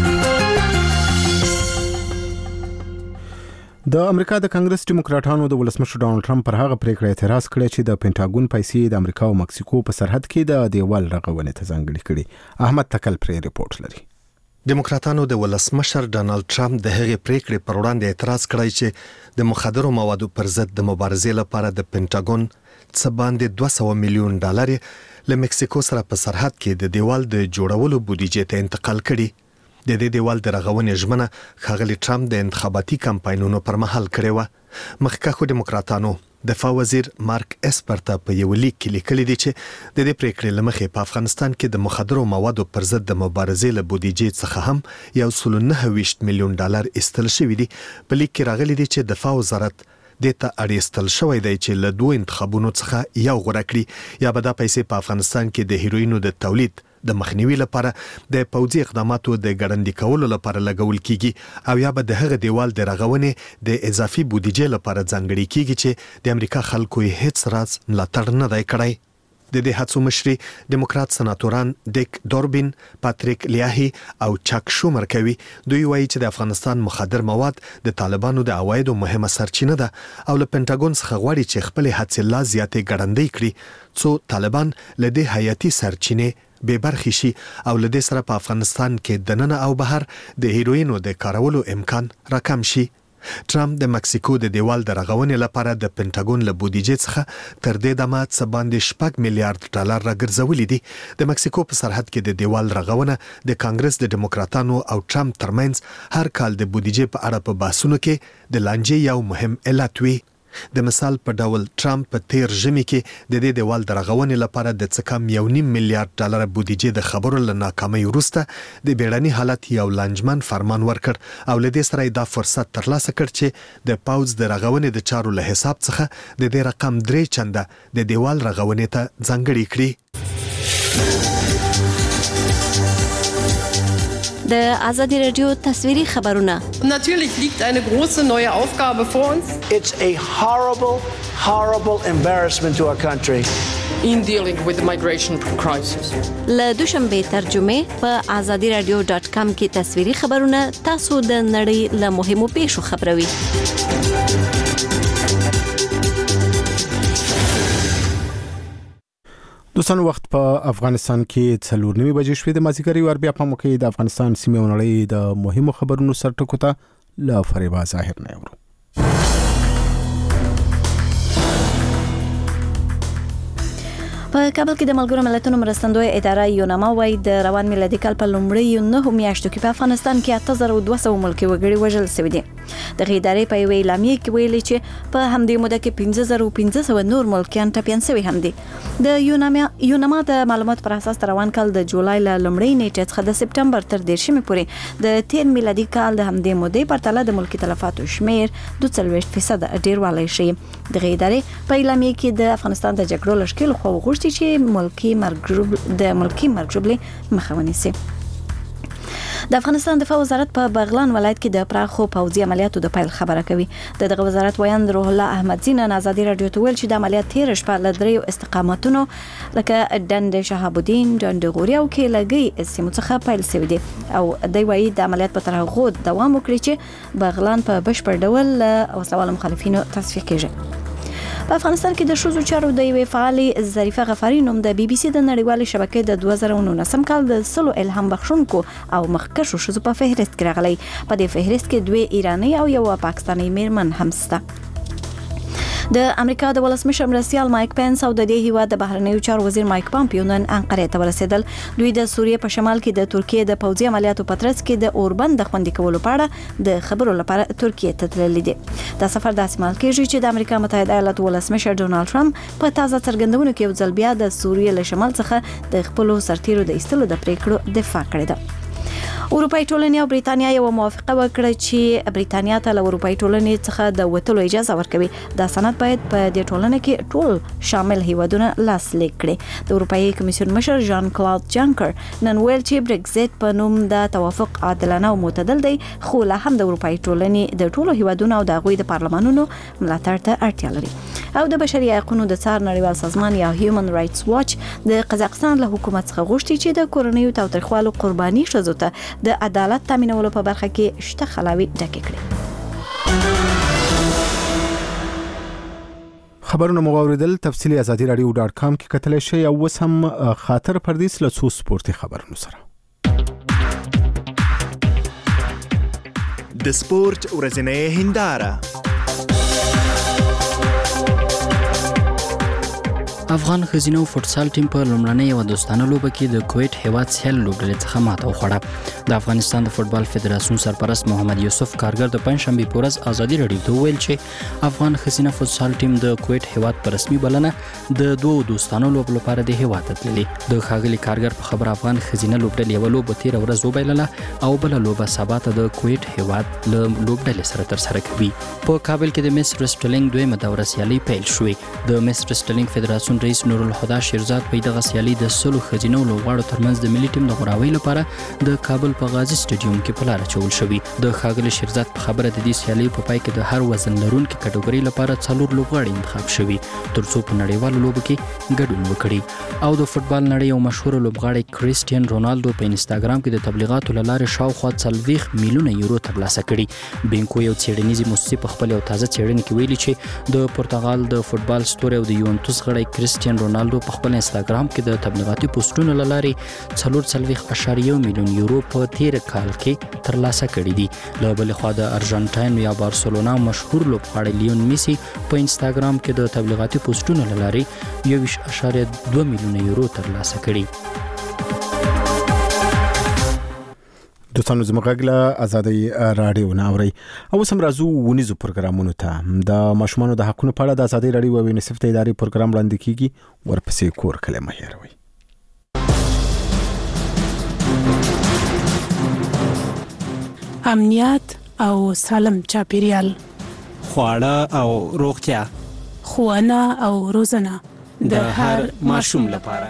د امریکا د کانګرس ډیموکراټانو د ولسمشر ډانلډ ټرمپ پر هغه پریکړه اعتراض کړی چې د پینټاګون پیسې د امریکا او مکسیکو په سرحد کې د دیوال رغونې ته ځانګړي کړي. احمد تکل پرې ریپورت لري. ډیموکراټانو د ولسمشر ډانلډ ټرمپ د هغې پریکړې پر وړاندې اعتراض کړی چې د مخدرو موادو پر ضد د مبارزې لپاره د پینټاګون څه باندې دوه سوه میلیون ډالر له مکسیکو سره په سرحد کې د دیوال د جوړولو بودیجې ته انتقال کړي. د دې دیوال د رغونې ژمنه ښاغلي ټرمپ د انتخاباتي کمپاینونو پر مهال کړې وه. مخکښو ډیموکراټانو دفاع وزیر مارک اسپر ته په یو لیک کې لیکلي دي چې د دې پریکړې له مخې په افغانستان کې د مخدرو موادو پر ضد د مبارزې له بودیجې څخه هم یو سل نهه ویشت میلیون ډالر ایستل شوي دي. په لیک کې راغلي دي چې دفاع وزارت دې ته اړیستل شوی دی چې له دوه انتخابونو څخه یو غوره کړي یا به دا پیسې په افغانستان کې د هیروینو د تولید د مخنیوي لپاره د پوځي اقداماتو د ګړندي کولو لپاره لګول کیږي او یا به د هغه دیوال د رغونې د اضافي بودیجې لپاره ځانګړي کیږي چې د امریکا خلکو یې هیڅ راز ملاتړ نه دی کړی. د دې هڅو مشري ډیموکرات سناتوران ډیک دوربین، پاتریک لیاهی او چاک شومر کوي. دوی وایي چې د افغانستان مخدر مواد د طالبانو د عوایدو مهمه سرچینه ده او له پینټاګون څخه غواړي چې خپل هڅې لا زیاتې ګړندۍ کړي څو طالبان له دې حیاتي سرچینې بے برخې شي او له دې سره په افغانستان کې دننه او بهر د هیروینو د کارولو امکان راکم شي. ټرمپ د مکسیکو د دیوال د رغونې لپاره د پینټاګون له بودیجې څخه تر دې دمه څه باندې شپږ میلیارډ ډالر راګرځولي دي. د مکسیکو په سرحد کې د دیوال رغونه د کانګرس د ډیموکراټانو او ټرمپ ترمنځ هر کال د بودیجې په اړه په بحثونو کې د لانجې یو مهم علت وي. د مثال په ډول ټرمپ په تیر ژمي کې د دې دیوال د رغونې لپاره د څه کم یو نیم میلیارډ ډالر بودیجې د خبرو له ناکامۍ وروسته د بیړني حالت یو لانجمن فرمان ورکړ او له دې سره دا فرصت ترلاسه کړ چې د پاوز د رغونې د چارو له حساب څخه د دې رقم درې چنده د دیوال رغونې ته ځانګړي کړي. د ازادي رادیو تصویري خبرونه. Natürlich liegt eine große neue Aufgabe vor uns. It's a horrible, horrible embarrassment to our country. in dealing with the migration crisis. له دوشنبه ترجمه په آزادي رادیو ډاټ کام کې تصویري خبرونه تاسو د نړۍ له مهمو پیښو خبروي. دوستان وخت په افغانستان کې څلور نیمه بجې شوې د مازیګر یو بیا په موقع د افغانستان سیمه او نړۍ د مهمو خبرونو سرټکو ته له فریبا ظاهر نه ورو. په کابل کې د ملګرو ملتونو مرستندوی اداره یوناما وايي د روان میلادي کال په لومړیو نهو میاشتو کې په افغانستان کې اته زره دوه سوه ملکي وګړي وژل شوي دي. د ادارې په یوې اعلامیې کې ویلي چې په همدې موده کې پنځه زره پنځه سوه نور ملکیان ټپیان شوي هم دي. د یوناما یوناما د معلومات پر اساس روان کال د جولای له لومړۍ نیټې څخه د سپټمبر تر دېرشمې پورې د تیر میلادي کال د همدې مودې پرتله د ملکي تلفاتو شمیر دوه څلوېښت فیصد ډېروالی شي. د ادارې په اعلامیې کې د افغانستان د جګړو لښکر خو غوښتي چې ملکی مرګ د ملکی مرګ جبلې مخه ونیسي. د افغانستان دفاع وزارت په بغلان ولایت کې د پراخو پوځي عملیاتو د پیل خبره کوي. د دغه وزارت ویاند روح الله احمدزی نن آزادي رادیو ته ویل چې د عملیات تیر شپه له دریو استقامتونو لکه ډند شهاب الدین، ډند غوري او کېلګي سیمو څخه پیل شوی دی او د وایي د عملیات په ترغو دوام وکړي چې بغلان په بشپړ ډول وسلوال مخالفینو تصفیه کیږي. په افغانستان کې د شوزو چارو د یوې فعالې ظریفه غفاری نوم د بي بي سي د نړیوالې شبکې د دوه زره نولسم کال د سلو الهام بخښونکو او مخکښو ښځو په فهرست کې راغلی. په دې فهرست کې دوه ایراني او یو پاکستاني میرمن هم شته. د امریکا د ولسمشر مرستیال مایک پنس او د دې هیواد د بهرنیو چارو وزیر مایک پامپیو نن انقره ته ورسېدل. دوی د سوریې په شمال کې د ترکیې د پوځي عملیاتو په ترڅ کې د اوربند د خوندي کولو په اړه د خبرو لپاره ترکیې ته تللي دي. دا سفر داسې مال کېږي چې د امریکا متحده ایالاتو ولسمشر ډونالد ټرمپ په تازه څرګندونو کې یو ځل بیا د سوریې له شمال څخه د خپلو سرتیرو د ایستلو د پریکړو دفاع کړې ده. اروپای ټولنې او بریتانیا یو موافقه وکړه چې بریتانیا ته له اروپای ټولنې څخه د وټلو اجازه ورکوي. دا سند باید په دې ټولنه کې ټول شامل هیوادونه لاسلیک کړي. د اروپایي کمیسیون مشر ژان کلاود جانکر نن ویل چې برگزیت په نوم د توافق عادلانه او معتدل دی، خو لا هم د اروپای ټولنې د ټولو هیوادونو او د هغوی د پارلمانونو ملاتړ ته اړتیا لري. او د بشري حقوقو د څار نړیوال سازمان یا هیومن رائټس واچ د قزاقستان له حکومت څخه غوښتي چې د کورنیو تاوتریخوالو قرباني ښځو ته د عدالت تامینولو په برخه کې شته خلاوي ډکې کړي. خبرونه مو اوریدل. تفصیلی آزادي رادیو ډاټ کام کې کتلی شئ او اوس هم خاطر پردیس له څو سپورتي خبرونو سره. د سپورت ورځنۍ هنداره. افغان ښځینه فوټسال ټیم په لومړنۍ او دوستانه لوبه کې د کویت هیواد سیال لوبډلې څخه ماته وخوړه. د افغانستان د فوټبال فدراسیون سرپرست محمد یوسف کارګر د پنځشنبه په ورځ آزادي رادیو ته ویل چې افغان ښځینه فوټسال ټیم د کویت هیواد په رسمي بلنه د دوه دوستانه لوبو لپاره د هیواد ته تللی. د ښاغلي کارګر په خبره افغان ښځینه لوبډلې یو لوبه تیر ورځ وبایلله او بل لوبه سبا ته د کویت هیواد له لوبډلې سره تر سره کوي. په کابل کې د مس ریسټلینګ دویمه دوره سیالي پیل شوې. د مس ریسټلینګ فدراسیون رئیس نور الهدى شیرزاد په دغه سیالي د سلو ښځینو لوبغاړو ترمنځ د ملي ټیم د غوراوي لپاره د کابل په غازي سټیډیوم کې په لار اچول شوی. د ښاغلي شیرزاد په خبره د دې سیالي په پای کې د هر وزن لرونکي کټګوري لپاره څلور لوبغاړي انتخاب شوي ترڅو په نړیوالو لوبو کې ګډون وکړي. او د فوټبال نړۍ یو مشهور لوبغاړی کریسټیان رونالدو په انستګرام کې د تبلیغاتو لاره شاوخوا څلوېښت میلیونه یورو ترلاسه کړي. بینکو یو څېړنیزې موسسې په خپل یو تازه څېړنه کې ویلي چې د پرتګال د فوټبال ستوری او د یوونټوس غړی کریسټیان رونالدو په خپل انستګرام کې د تبلیغاتي پوسټونو لارې څلور څلوېښت اعشاریه میلیون یورو په تیر کال کې ترلاسه کړي دي. له بلې خوا د ارجنټاین یا بارسلونا مشهور لوبغاړی لیون میسی په انستګرام کې د تبلیغاتي پوسټونو لارې یوویشت اعشاریه دوه میلیونه یورو ترلاسه کړي. دوستانو زموږ له آزادي رادیو ناوري او سم راځو ونیزو پروګرامونو ته. د ماشومانو د حقوقو په اړه د آزادي رادیو او یونیسف د ادارې پروګرام وړاندې کیږي. ورپسې کور کلمه هیروي. امنیت او سالم چاپیریال، خواړه او روغتیا، ښوونه او روزنه د هر ماشوم لپاره.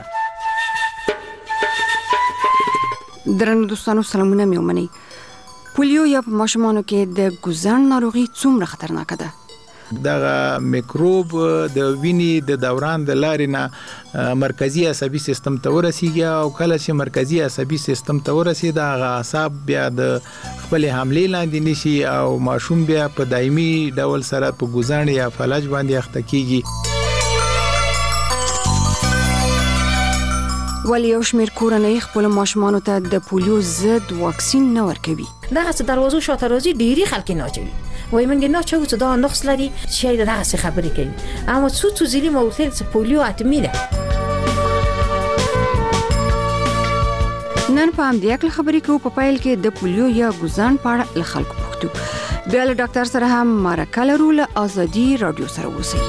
درنو دوستانو سلامونه مې ومنئ. پولیو یا په ماشومانو کې د ګوزن ناروغي څومره خطرناکه ده؟ دغه میکروب د وینې د دوران د لارې نه مرکزی عصبي سیستم ته ورسیږي او کله چې مرکزی عصبي سیستم ته ورسي د اعصاب بیا د خپل حملې لاندې نشي او ماشوم بیا په دایمي ډول سره په ګوزان یا فلج باندې اخته کیږي. ولی یو شمېر کورنۍ خپل ماشومانو ته د پولیو ضد واکسین نه ورکوي. دغه څه دروازو شاته راځي ډيري خلک نه چوي وای منګ نه چوي چې دا نقص لري شي دغه څه خبرې کوي اما څو څو ځلې مو ورته چې پولیو اتمی ده. نن په همدې اړه خبرې کوو په پایل کې د پولیو یا ګوزان په اړه له خلکو پوښتو. بیا له ډاکټر سره هم مرکه لرو. له ازادي رادیو سره اوسئ.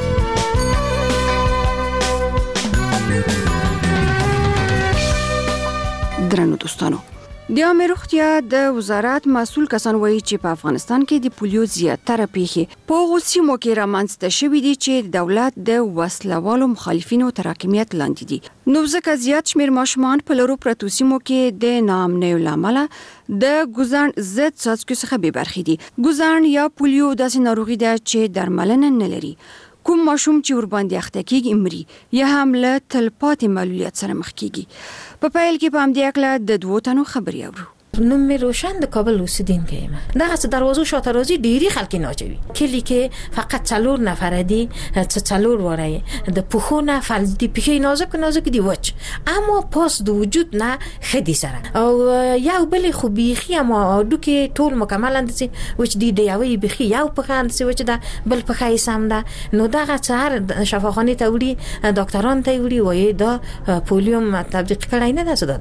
درنو دوستانو، د عامه روغتیا د وزارت مسؤل کسان وایي چې په افغانستان کې د پولیو زیاتره پیښې په غوسیمو کې رامنځته شوې دي چې دولت د وسلوالو مخالفینو تراکمیت لاندې دي. نو ځکه زیات شمیر ماشومان په لرو پرتو سیمو کې د ناامنیو له امله د ګوزان ضد څاڅکو څخه بې برخې دي. ګوزان یا پولیو داسې ناروغي ده چې درملنه نه لري. کوم ماشوم چې ور باندې اخته کیږي مري یا هم له تلپاتې معلولیت سره مخ کیږي. په پایل کې په همدې اړه د دوه تنو خبرې اورو. نوم مې روشن د کابل اوسیدونکی یم. دغه څه دروازو شاته راځي ډيري خلک نه چوي. کلی کې فقط څلور نفر دي چې څلور وره د پخونه فلج دي پخې نازک نازک دي وچ اما پاس د وجود نه خدي سره او یو بل خو بيخي اما دوکي ټول مکمل اندسي وچ دي دی یوې بيخي یو په اندسي وچ دا بل په خای سم ده. نو دغه څهر شفاخانه ته وړي ډاکټران ته وړي وای دا پولیو تطبیق کړای نه ده څه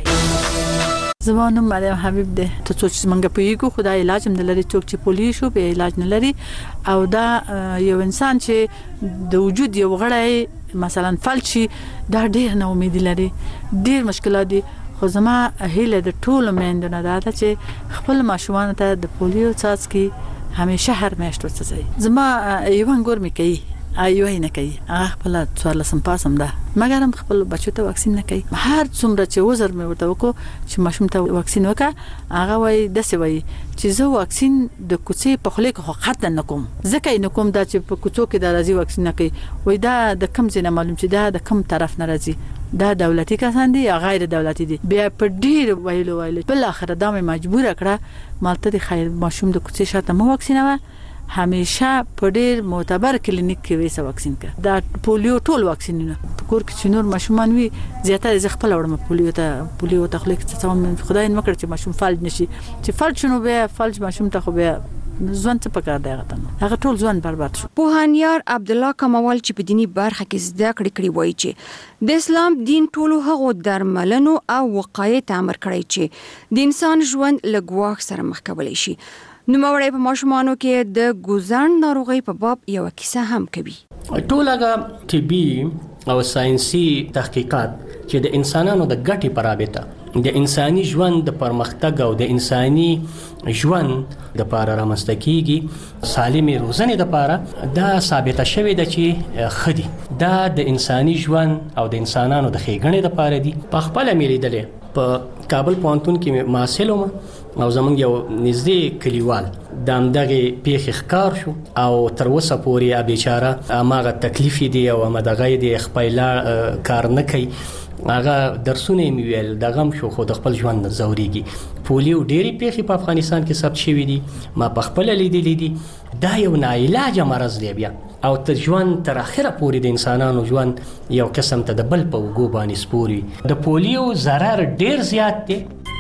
ده. زمانم مریم حبیب ده ته څوک چې منګه پیګو خدای علاج هم لري څوک چې پولیو شو به علاج نه لري او دا یو انسان چې د وجود یو غړی مثلا فلج شي دا ډېر نه امید لري ډېر مشکلات دي. خو زما هیله د ټولو میندونو دا ده چې خپل ماشومان ته د پولیو څاڅکي همیشه هر میاشت ورڅځي. زما یو انګور مې کوي ایو نه کوي هغه خپل څوارلسم پاسم ده مګر هم خپل بچو ته واکسین نه کوي. هر څومره چې وزر مې ورته وکړو چې ماشوم ته واکسین وکړه هغه وای دسه وای چې زه واکسین د کوڅې په خله کې حقیقت نه کوم ځکه نه کوم دا چې په کوڅو کې د راځي واکسین نه کوي وای دا د کم ځای معلوم چې دا د کم طرف نه راځي دا دولتي کسان دي یا غیر دولتي دي. بیا په ډیر ویلو ویلو بل اخر دا مې مجبور کړه مالته د خیر ماشوم د کوڅې شاته مو واکسین و همیشه په ډیر معتبر کلینیک کې وېسه واکسین کړه. دا پولیو ټول واکسینونه په کور کې چې نور ماشومان وي زیاتره ز خپل وړم پولیو ته پولیو تخلیق څه خدای نه وکړي چې ماشوم فلج نشي چې فلج شنو به فلج ماشوم ته خو به ځوان څه پکار دی هغه هغه ټول ځوان برباد شو. پوهانیار عبدالله کمال چې په دینی برخه کې زده کړې کړې وایي چې د اسلام دین ټولو هغو درملنو او وقایې ته امر کړی چې د انسان ژوند له ګواښ سره مخ کولی شي. نو موري په ماشومانو کې د ګوزان ناروغي په باب یو کیسه هم کوي. ټول هغه طبي او ساينسي تحقیقات چې د انسانانو د ګټې پر رابطه د انساني ژوند د پرمختګ او د انساني ژوند د لپاره رامنځته کیږي سالمي روزنې د لپاره دا ثابته شوې ده چې خدي دا د انساني ژوند او د انسانانو د ښېګڼې لپاره دي. په خپل ملیدلې په کابل پوهنتون کې ماسلوم او زمونږ یو نږدې کلیوال د همدغه پیښې ښکار شو او تر اوسه پورې بیچاره هغه تکلیف دی او مدغه دی خپل کار نه کوي هغه درسونه می ویل د غم شو خو د خپل ژوند زوريږي. پولیو ډېری پیښې په افغانستان کې ثبت شوې دي ما په خپل لیدلې دي دا یو ناعلاج مرض دی بیا او تر ژوند تر اخره پورې د انسانانو ژوند یو قسم ته د بل په وګو باندې سپوري. د پولیو ضرر ډېر زیات دی.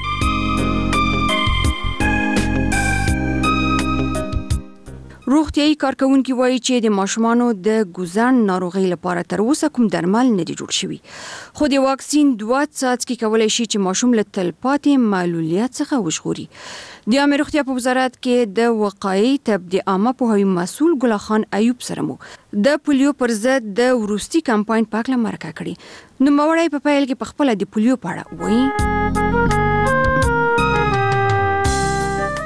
روغتيایي کارکونکي وایي چې د ماشومانو د ګوزان ناروغي لپاره تر اوسه کوم درمل نه دي جوړ شوي خو د واکسین دوه څاڅکي کولای شي چې ماشوم له تلپاتې معلولیت څخه وژغوري. د عامه روغتیا په وزارت کې د وقایي تبدیل عامه پوهاوي مسؤل ګل خان ایوب سره مو د پولیو پر ضد د وروستي کمپاین په اړه مرکه کړې. نو موري په پیل کې په خپل د پولیو په اړه وایي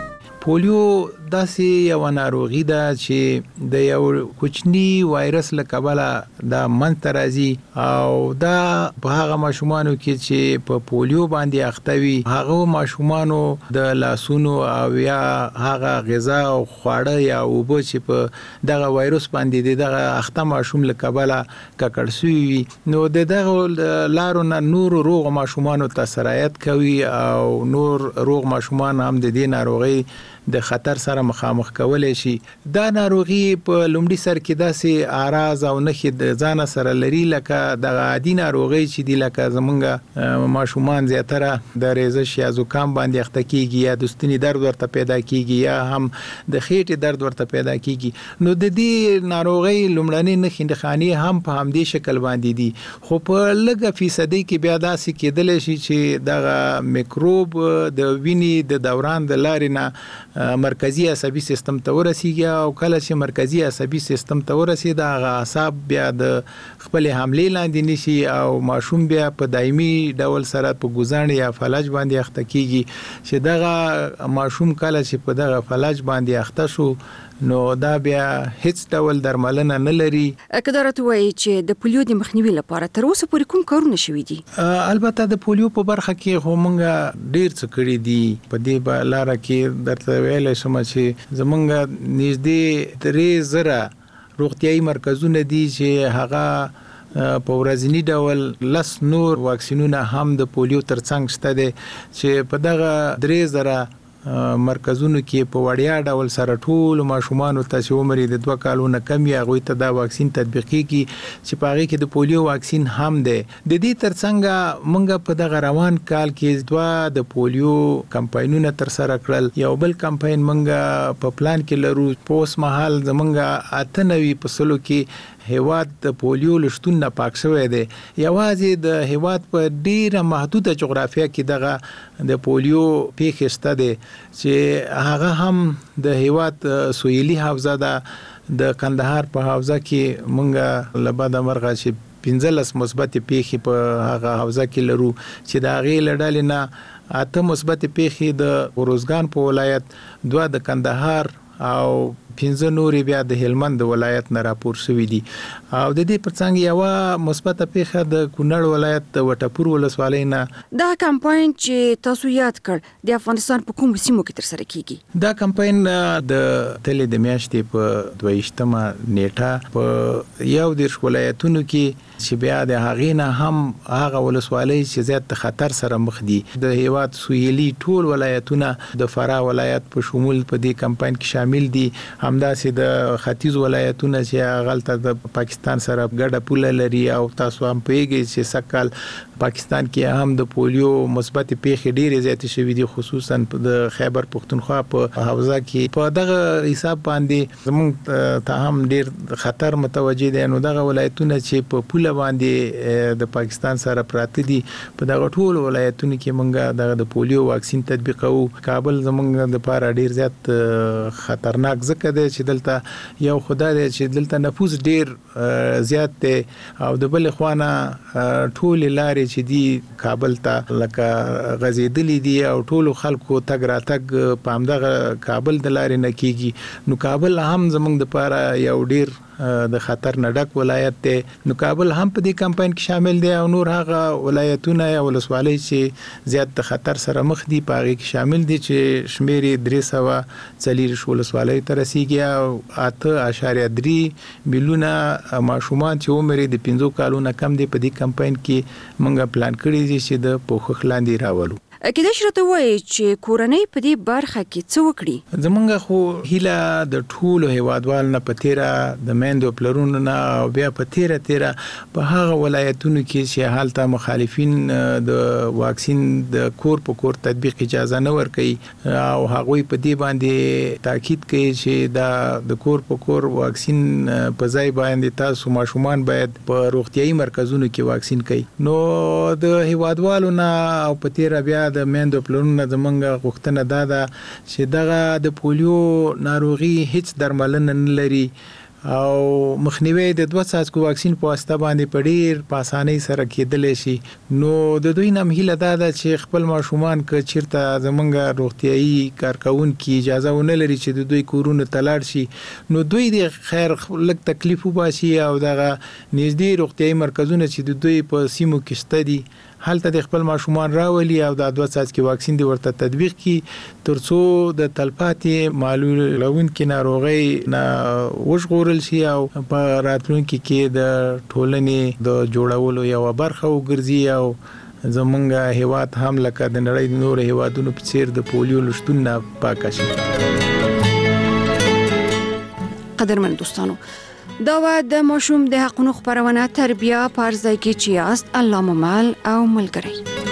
پولیو داسې یو ناروغي ده چې د یو کوچني وایرس له کبله دا منځته راځي او دا په هغه ماشومانو کې چې په پولیو باندې اخته وي هغه ماشومانو د لاسونو او یا هغه غذا او خواړه یا اوبه چې په دغه وایرس باندې دغه اخته ماشوم له کبله ککړ شوي نو دغه لارو نه نور روغ ماشومانو ته سرایت کوي او نور روغ ماشومان هم د دې ناروغي د خطر سره مخامخ کولای شي دا ناروغي په لومړي سر کې داسې اعراض او نښې د ځان سره لري لکه د عادي ناروغي چې دی لکه زمونږ ماشومان زیاتره د ریزش یا زکام باندې اخته کیږي یا د ستوني درد ورته پیدا کیږي یا هم د خېټې درد ورته پیدا کیږي نو د دې ناروغي لومړنۍ نښې نښانې هم په همدې شکل باندې دي خو په لږه فیصدي کې بیا داسې کېدلی شي چې دغه میکروب د وینې د دوران د لارې نه مرکزی عصبي سیستم ته ورسیږي او کله چې مرکزی عصبي سیستم ته ورسیږي د اعصاب بیا د خپل حمله لاندې نشي او ماشوم بیا په دایمي ډول سره په ګوزان یا فلج باندې اخته کیږي چې دغه ماشوم کله چې په دغه فلج باندې اخته شو نو دا بیا هیڅ ډول درملنه نه لري. کدارت وایي چې د پولیو د مخنیوي لپاره تر اوسه پورې کوم کارونه شوي دي؟ البته د پولیو په برخه کې خو مونږ ډیر څه کړی دي په دې لاره کې درته ویل شم چې زمونږ نږدې درې زره روغتيایي مرکزونه دي چې هغه په ورځنی ډول لس نور واکسینونه هم د پولیو ترڅنګ شته دي چې په دغه درې زره مرکزونو کې په وړیا ډول سره ټول ماشومان ته چې عمر د دوه کالو نه کم یا غوي ته دا واکسین تطبیقي کی چې په هغه کې د پولیو واکسین هم ده د دې ترڅنګ مونږ په دغه روان کال کې دوه د پولیو کمپاینونه تر سره کړل یو بل کمپاین مونږ په پلان کې لرو پوس محل زمونږ اته نوي پسلو کې هیواد د پولیو لشتون نه پاک شوی دی یوازې د هیواد په ډیره محدوده جغرافیه کې دغه د پولیو پیښه شته دی چې هغه هم د هیواد سویلي حوزه ده د کندهار په حوزه کې مونږه لبد مرغه چې پنځلس مثبت پیښې په هغه حوزه کې لرو چې دا غي لړل نه اته مثبت پیښې د روزګان په ولایت دوه د کندهار او پنځه نورې بیا د هلمند ولایت نه راپور شوې دي او د دې پرڅنګ یو مثبت پیښه د کونړ ولایت د وټپور ولسوالۍ نه دا کمپاین چې تاسو یاد کړ د افغانستان په کوم سیمو کې تر سره کیږي دا کمپاین د تلې د میاشتې په دویشتمه نیټه په یو د ولایتونو کې چې بیا د هغې نه هم هغه ولسوالۍ چې زیات خطر سره مخ دي د هیواد سویلي ټول ولایتونه د فراه ولایت په شمول په دې کمپاین کې شامل دي همداسې د ختیځ ولایتونه چې غلطه د پاکستان سره ګډه پوله لري او تاسو هم پیږئ چې سکهال پاکستان کې هم د پولیو مثبت پیښې ډېرې زیاتې شوې دي خصوصا د خیبر پختونخوا په حوزه کې په دغه حساب باندې زموږ ته هم ډېر خطر متوجه دي نو دغه ولایتونه چې په پوله باندې د پاکستان سره پراته دي په دغه ټول ولایتونو کې مونږ دغه د پولیو واکسین تطبیقو کابل زموږ د لپاره ډېر زیات خطرناک ځکه دی چې دلته یو خدای دی چې دلته نفوس ډېر زیات دی او د بل خوانه ټول لارې چې دی کابل ته لکه غزیدلې دي او ټول خلکو تګ راتګ په همدغه کابل د لارې نه کیږي نو کابل هم زموږ د لپاره یو ډېر د خطر نه ډک ولایت دی نو کابل هم په دې کمپاین کې شامل دی او نور هغه ولایتونه یا ولسوالۍ چې زیات د خطر سره مخ دي په هغه کې شامل دي چې شمیر درې سوه څلور ولسوالۍ ته رسیدي او اته اشاریه درې میلیونه ماشومان چې عمر د پنځو کالو نه کم دي په دې کمپاین کې مونږ پلان کړی دي چې د پوښښ لاندې راولو کله چې راته وایي چې کورنۍ په دې برخه کې څه وکړي زمونږ خو هیله د ټولو هیوادوالو نه پتیره د میندو پلرونو نه او بیا پتیره تیره په هغه ولایتونو کې چې حالت مخالفین د واکسین د کور په کور تطبیق اجازه نه ورکړي او هغه په دې باندې تاکید کوي چې دا د کور په کور واکسین په ځای باندې تاسو ماشومان باید په روغتيایي مرکزونو کې واکسین کړي نو د هیوادوالو نه او پتیره بیا د میندو پلرونو زمونږ غوښتنه دا ده چې دغه د پولیو ناروغي هیڅ درملنه نه لري او مخنیوي د دوه څاڅکو واکسین په واسطه باندې په ډیر په اسانۍ سره کېدلی شي. نو د دوی نام هیله دا ده چې خپل ماشومان که چیرته زمونږ روغتیايي کارکونکو اجازه ونه لري چې د دوی کورونه تلاړ شي، نو دوی د خیر لږ تکلیف وباسي او دغه نږدې روغتیايي مرکزونه چې د دوی په سیمو کې شته دي هلته د خپل ماشومان راولي او د دوه څاڅکي واکسین دی ورته تطبیق کی ترڅو د تلپاتې معلولونکو ناروغي نه وژغورل شي او په راتلونکي کې د ټولنې د جوړولو یو برخه وګرځي او زمونږ هیواد هم لکه د نړۍ د نور هیوادونو په څیر د پولیو لشتون نه پاک شي. قدرمن دوستانو، دا و د ماشوم د حقونو خبرونه تربیه پارځای کې چې است الله ممال او ملګری.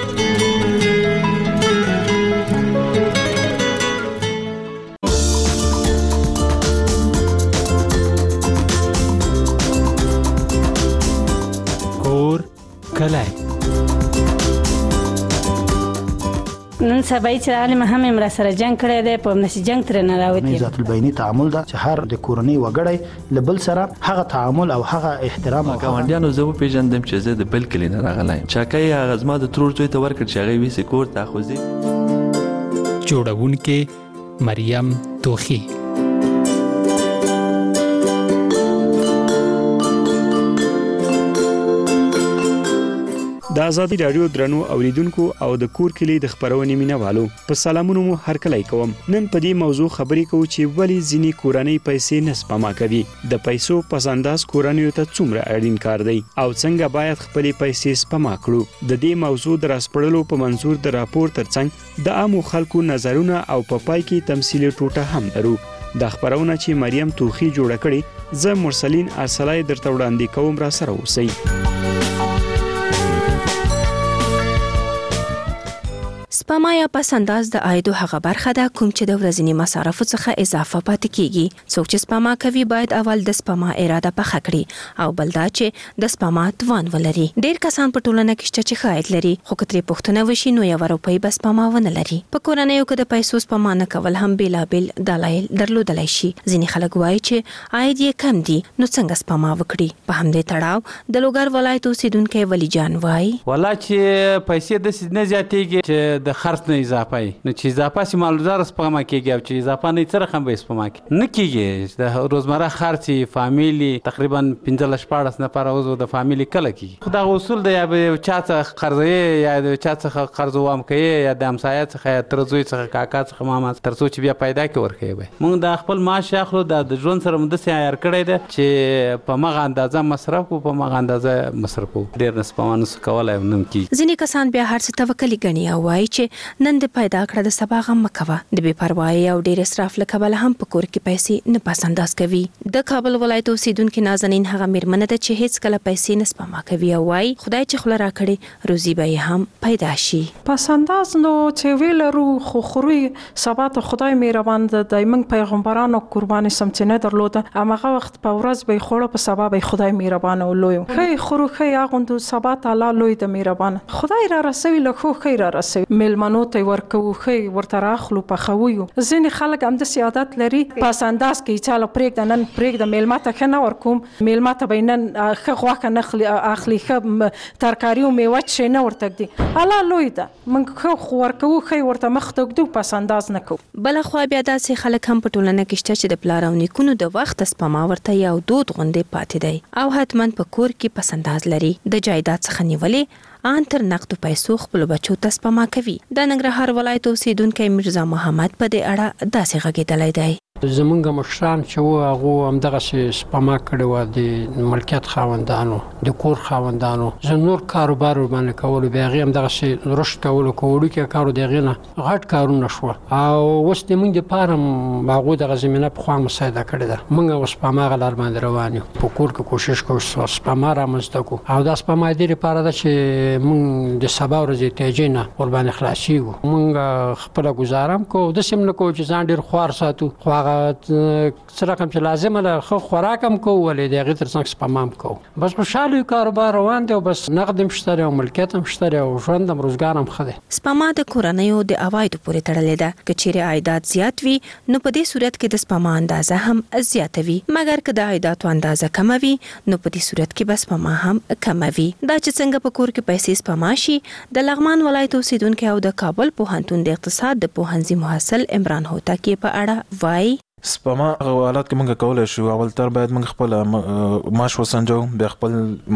کور کلای نن سبا چې عالم هم امر سره جنگ کړی دی، په نشي جنگ تر نه راوتی. ذات البینی تعامل دا چې هر د کورنۍ وګړی لبل سره هغه تعامل او هغه احترام او ګاونډیانو زه په پیژندم چې زه د بل کلی نه راغلی چاکای هغه زما د ترور زوی ته ورکړ چې هغه ویسي کور ته خوځي. جوړونکې مریم توخی. د آزادي رادیو درنو اوریدونکو او د کور کلی د خبرونې مینوالو په سلامونو مو هر کله کوم. نن په دې موضوع خبرې کوو چې ولی ځینی کورنۍ پیسې نه سپما کوي، د پیسو پسنداز کورنۍ ته څومره اړین کار دی او څنګه باید خپل پیسې سپما کړو. د دې موضوع در اسپړلو په منظور د راپور ترڅنګ د عامو خلکو نظرونه او په پای کې تمثيلي ټوټه هم لرو. د خبرونه چې مریم توخی جوړه کړي زه مرسلین ارسلای درته وړاندې کوم، را سره اوسئ. سپما یا پس انداز د عاید هغه برخه ده کوم چې د ورځني مصارفو څخه اضافه پاتې کیږي. څوک چې سپما کوي باید اول د سپما اراده پخه کړي او بل دا چې د سپما توان ولري. ډیر کسان په ټولنه کې شته چې ښه عاید لري خو کترې پښتنه وشي نو یو روپۍ بس سپما ونه لري. په کورنیو کې د پیسو سپما نه کول هم بیلابل دلایل درلودلای شي. ځینې خلک وایي چې عاید یې کم دي نو څنګه سپما وکړي. په همدې تړاو د لوګر ولایت اوسیدونکو ولی جان وایي ولا چې پیسې د سید نه زیاتېږي چې د خرڅ نه اضافه وي، نو چې اضافه سي مالدار سپما کېږي او چې اضافه نه سره هم به سپما کوي نه کېږي. د روزمره خرڅ فامیلی تقریبا پنځه شپږ نفر عضو د فامیلی کله کېږي. خو دا اصول دی یا به چا څخه قرضې یا د چا څخه قرض وام کوي یا د همسایه څخه تر زوی څخه کاکا څخه ماما تر څو چې بیا پیدا کې ورکوي. موږ د خپل معاش اخلو د ژوند سره مده سي عیار کړی دی چې په مغه اندازه مصرف او په مغه اندازه مصرف ډیر نه سپما نه کولای نم کی. ځینې کسان بیا هر څه توکل غني او وایي چې نن د پیدا کړه د سبا غم مکوه. د بے پروايي او ډیر اسراف له کبله هم په کور کې پیسې نه پس انداز کوي. د کابل ولایت اوسیدونکو نازنین هغه میرمنه ده چې هیڅ کله پیسې نه سپما کوي او وایي خدای چې خله راکړي روزي به هم پیدا شي. پس انداز نو چې ویلرو خو خوري سبا ته خدای مهربان ده. د ایمن پیغمبرانو قرباني سمڅنه درلوده هغه وخت په ورځ به خوړه په سبا به خدای مهربان او لوی خی خورو خی اغوند سبا تعالی لوی د مهربان خدای را رسوي له خو خیر را رسوي. ملمنو ته ورکو خی ورته راخلو په خویو. ځینې خلک هم د سیادت لري پس انداز کې چاله پرېګ د نن پرېګ د میلماته کنه ورکوم میلماته بینن خ غواکه نخلي اخلي خ ترکاری او میوه چې نه ورته دي الله لوی ده موږ خو ورکو خی ورته مخ ته دو پس انداز نکو. بل خو بیا داسې خلک هم په ټولنه کې شته چې د پلار او نیکونو د وخت سپما ورته یو دود غوندې پاتې دی او حتمن په کور کې پس انداز لري. د جایداد څخه نیولې ان تر نقد پیسو خپل بچو ته سپما کوي. د ننګرهار ولایت اوسیدونکو مرزا محمد په دې اړه داسې غږېدلی دی. زمونږ مشران چې وو هغه هم دغه سپما کړی و د ملکیت خاوندانو د کور خاوندانو زه نور کاروبار باندې کول بیا هغه هم دغه رشد کول کوړو کې کارو دغه نه غټ کارونه شو او اوس د موږ د پارم هغه دغه زمينه په خوا مساعده کړی ده. موږ اوس سپما غلار باندې روان یو په کور کې کوشش کوو سپما را مستکو او دا سپما د لپاره ده چې موږ د سبا ورځې تیجنه ور باندې خلاصيو. موږ خپل گزارم کو د سیمه کو چې ځان ډیر خوار ساتو خو هغه څه رقم چې لازمه ده خو خوراک هم کوو ولې د هغې تر څنګ سپما هم کوو. بس خوشحاله یو، کاروبار روان دی او بس نقد هم شته دی او ملکیت هم شته دی او ژوند هم روزګار هم ښه دی. سپما د کورنیو د عوایدو پورې تړلې ده. که چیرې عایدات زیات وي نو په دې صورت کې د سپما اندازه هم زیاته وي، مګر که د عایداتو اندازه کمه وي نو په دې صورت کې به سپما هم کمه وي. دا چې څنګه په کور کې پیسې سپما شي، د لغمان ولایت اوسیدونکي او د کابل پوهنتون د اقتصاد د پوهنځي محصل عمران هوتکی په اړه وایي. سپما حالات کې موږ کولای شو اول تر باید موږ خپل معاش وسنجو، بیا خپل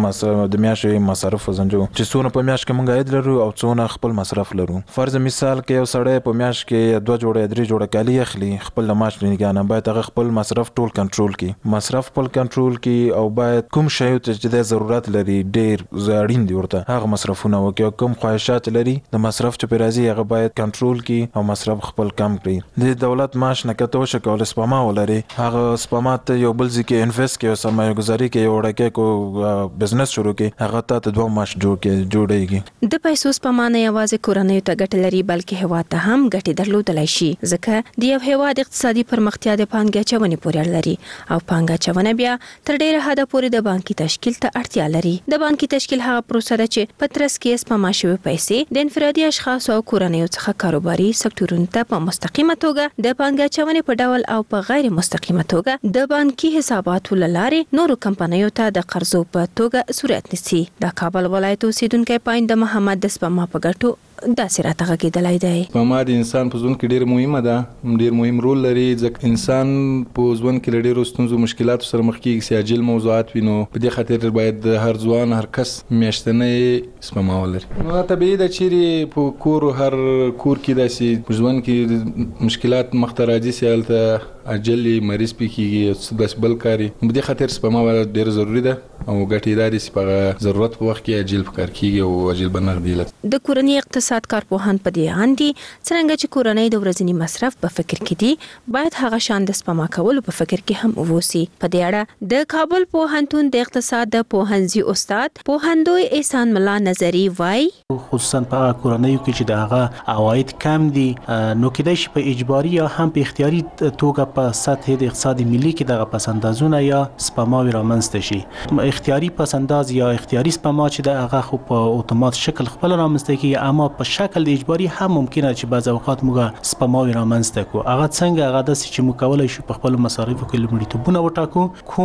د میاشتې مصارف وسنجو چې څونه په میاشت کې موږ عاید لرو او څونه خپل مصرف لرو. فرض مثال کې یو سړی په میاشت کې دوه جوړه درې جوړه کالی اخلي، خپل معاش نه نه باید هغه خپل مصرف ټول کنټرول کړي، مصرف خپل کنټرول کړي او باید کوم شی چې د ضرورت لري ډیر اړین دي ورته هغه مصرفونه وکړي، کوم خواهشات لري د مصرف چې په راځي هغه باید کنټرول کړي او مصرف خپل کم کړي. د دولت معاش نه کته وشکول سپما ولري، هغه سپما ته یو بل ځکه انویست کې او سرمایه گذاري کې یو ډکه کو بزنس شروع کې هغه ته دوه معاش جوړ کې جوړيږي. د پیسو سپما نه یوازې کورنیو ته ګټه لري بلکې هیواد ته هم ګټه درلودلای شي، ځکه د یو هیواد اقتصادي پرمختیا د پانګه چونې پورې اړه لري او پانګه چونه بیا تر ډیره حد پورې د بانکي تشکیل ته اړتیا لري. د بانکي تشکیل هغه پروسه ده چې په ترڅ کې سپما شوی پیسې د انفرادي اشخاص او کورنیو څخه کاروباري سکتورونو ته په مستقیمه توګه د پانګه چونې په ډول او په غیر مستقیمه توګه د بانکي حساباتو لارې نورو کمپنیو ته د قرضو په توګه صورت نیسي. د کابل ولایت اوسیدونکي پاینده محمد د سپما په ګټو داسې راته غږېدلی دی. سپما د انسان په ژوند کې ډېر مهمه ده، ډېر مهم رول لري، ځکه انسان په ژوند کې له ډېرو ستونزو مشکلاتو سره مخ کېږي چې عاجل موضوعات وي، نو په دې خاطر باید هر ځوان هر کس میاشتنۍ سپما ولري. نو طبیعي ده چیرې په کور هر کور کې داسې په ژوند کې مشکلات مخته راځي چې هلته عاجل مریض پې کېږي داسې بل کاري، په دې خاطر سپما ډېره ضروري ده او ګټې دا دي چې په ضرورت په وخت کې عاجل په کار کېږي او عاجل به نغدي لري. د کورني اقتصاد کارپوهان په دې اندي څنګه چې کورنۍ د ورځني مصرف په فکر کې دي باید هغه شان د سپما کولو په فکر کې هم ووسی. په دې اړه د کابل پوهنتون د اقتصاد د پوهنځي استاد پوهندوی احسان ملا نظری وای خصوصا په کورنیو کې چې د هغه عواید کم دي نو کېدای شي په اجباري یا هم په اختیاري توګه په سطح د اقتصاد ملي کې دغه پسندازونه یا سپماوي رامنځته شي. اختیاري پسنداز یا اختیاري سپما چې د هغه خو په اتومات شکل خپل رامنځته کیږي، اما په شکل د اجباري هم ممکنه چې بعض اوقات موږ سپماوي رامنځته کو. هغه څنګه هغه د چې موږ کولای شو په خپل مصارفو کې لومړیتوبونه وټاکو،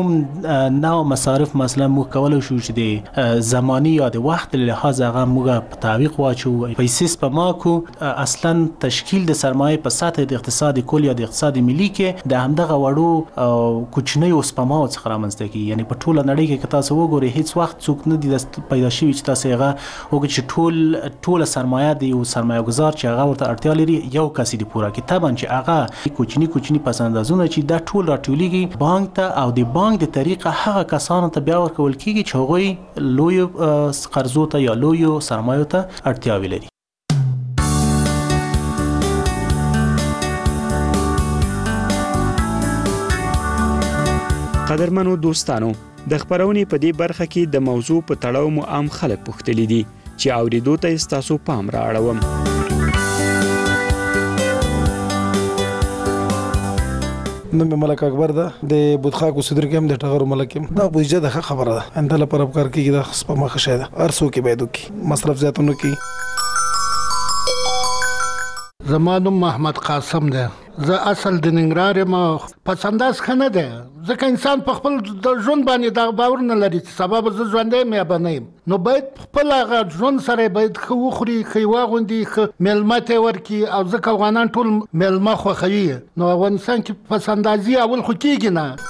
کوم نوع مصارف مثلا موږ کولای شو چې د زماني یا د وخت له لحاظ هغه موږ په تعویق واچو، پیسې سپما کو. اصلا تشکیل د سرمایه په سطح د اقتصاد کل یا د اقتصاد ملي کې د همدغه وړو کوچنیو سپماو څخه رامنځته کیږي. یعنی په ټوله نړۍ کې تاسو وګورئ هیڅ وخت څوک نه دي پیدا شوی چې تاسو هغه وګورئ چې ټول ټول سرمایه دی او سرمایه گذار چې هغه ورته اړتیا لري یو کس دی پورا کې. طبعا چې هغه کوچنی کوچنی پسندازونه چې دا ټول راټولیږي بانک ته او د بانک د طریقه هغه کسانو ته بیا ورکول کیږي چې هغوی لوی قرضو ته یا لوی سرمایو ته اړتیا لري. قدرمنو دوستانو، د خبرونې په دې برخه کې د موضوع په تړاو مو عام خلک پوښتلي دي چې اوریدو ته ستاسو پام را اړوم. نوم ملک اکبر ده، د بودخاک اوسیدونکی هم د ټغر ملک یم. دا بوجه د خبره ده انده لپاره کار کېږي د سپما ښه ده، هر څوک باید وکړي، مصرف زیاتونه کړي. زما نوم محمد قاسم ده، زه اصل د ننګرهار یم. پسنداز ښه نه ده ځکه انسان په خپل د ژوند باندې دا باور نه لري چې سبا به زه ژوندی یم یا به نه یم، نو باید خپل هغه ژوند سره باید ښه وخوري، ښه واغوندي، ښه میلمه ته یې ورکړي. او ځکه افغانان ټول میلمه خوښوي، نو افغانستان کې پسندازي اول خو کېږي نه.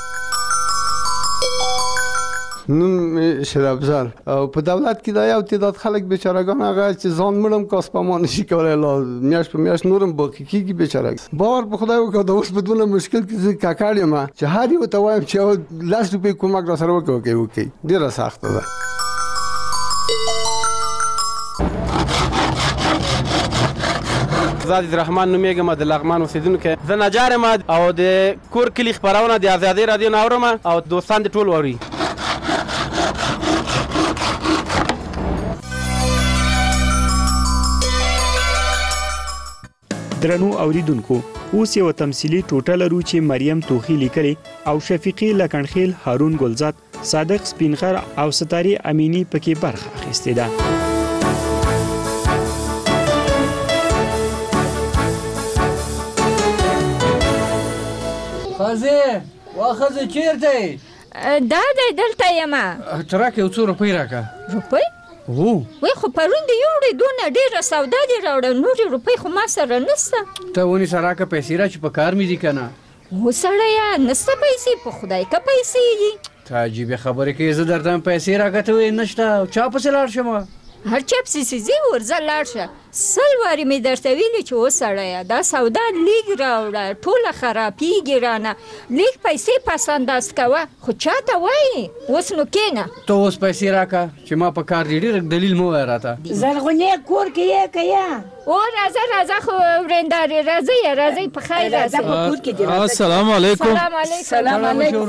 نوم شرابزر او په دولت کې دا یو تعداد خلک بیچارهګان هغه چې ځان مړم کا سپما نشي کولای، لا میاشت په میاشت نورم باقي کېږي بیچاره. باور په خدای وکړه د اوس په دونه مشکل کې زه کاکړ یم چې هر یو ته وایم چې لاس روپۍ کومک را سره وکړي وکړي ډېره سخته ده. زاد رحمان نومېږم، د لغمان اوسېدونکی. زه نجار یم او د کور کلي خپرونه د ازادۍ راډیو نه اورم او دوستان دې ټول واوري. درنو اوریدونکو، اوس یو تمثيلي ټوټه لرو چې مریم توخی لیکلي او شفیقي لکنخیل هارون ګلزاد صادق سپینغر او ستاري امینی پکې برخه اخیستې ده. خازه واخذ چیرته دا د دلته یم ترکه یو څو روپۍ راکا روپۍ وو وای خو پرون دی یوړې دونه ډیره سودا دی راوړه نورې روپۍ خو ما سره نسته ته ونی سره کا پیسې را چې په کار مې دي کنه و سړیا نسته پیسې په خدای کا پیسې دي ته عجیب خبره کې زه درته پیسې راکته نشته چا پسې لاړ شم هر چا پسې سيزي ورځه لاړ شه سل واري مې درته ویلي چې و سړیا دا سودا لیګ راوړه ټوله خرابېږي رانه لیګ پیسې پسنداز کوه خو چاته وایي اوس نو کېنه ته اوس پیسې راکه چې ما په کار ډېر دلیل مو وایه راته زرغونې کور کې یې که یا او راځه راځه خو ورېندارې راځئ راځئ په خیر راځئ السلام علیکم سلام علیکم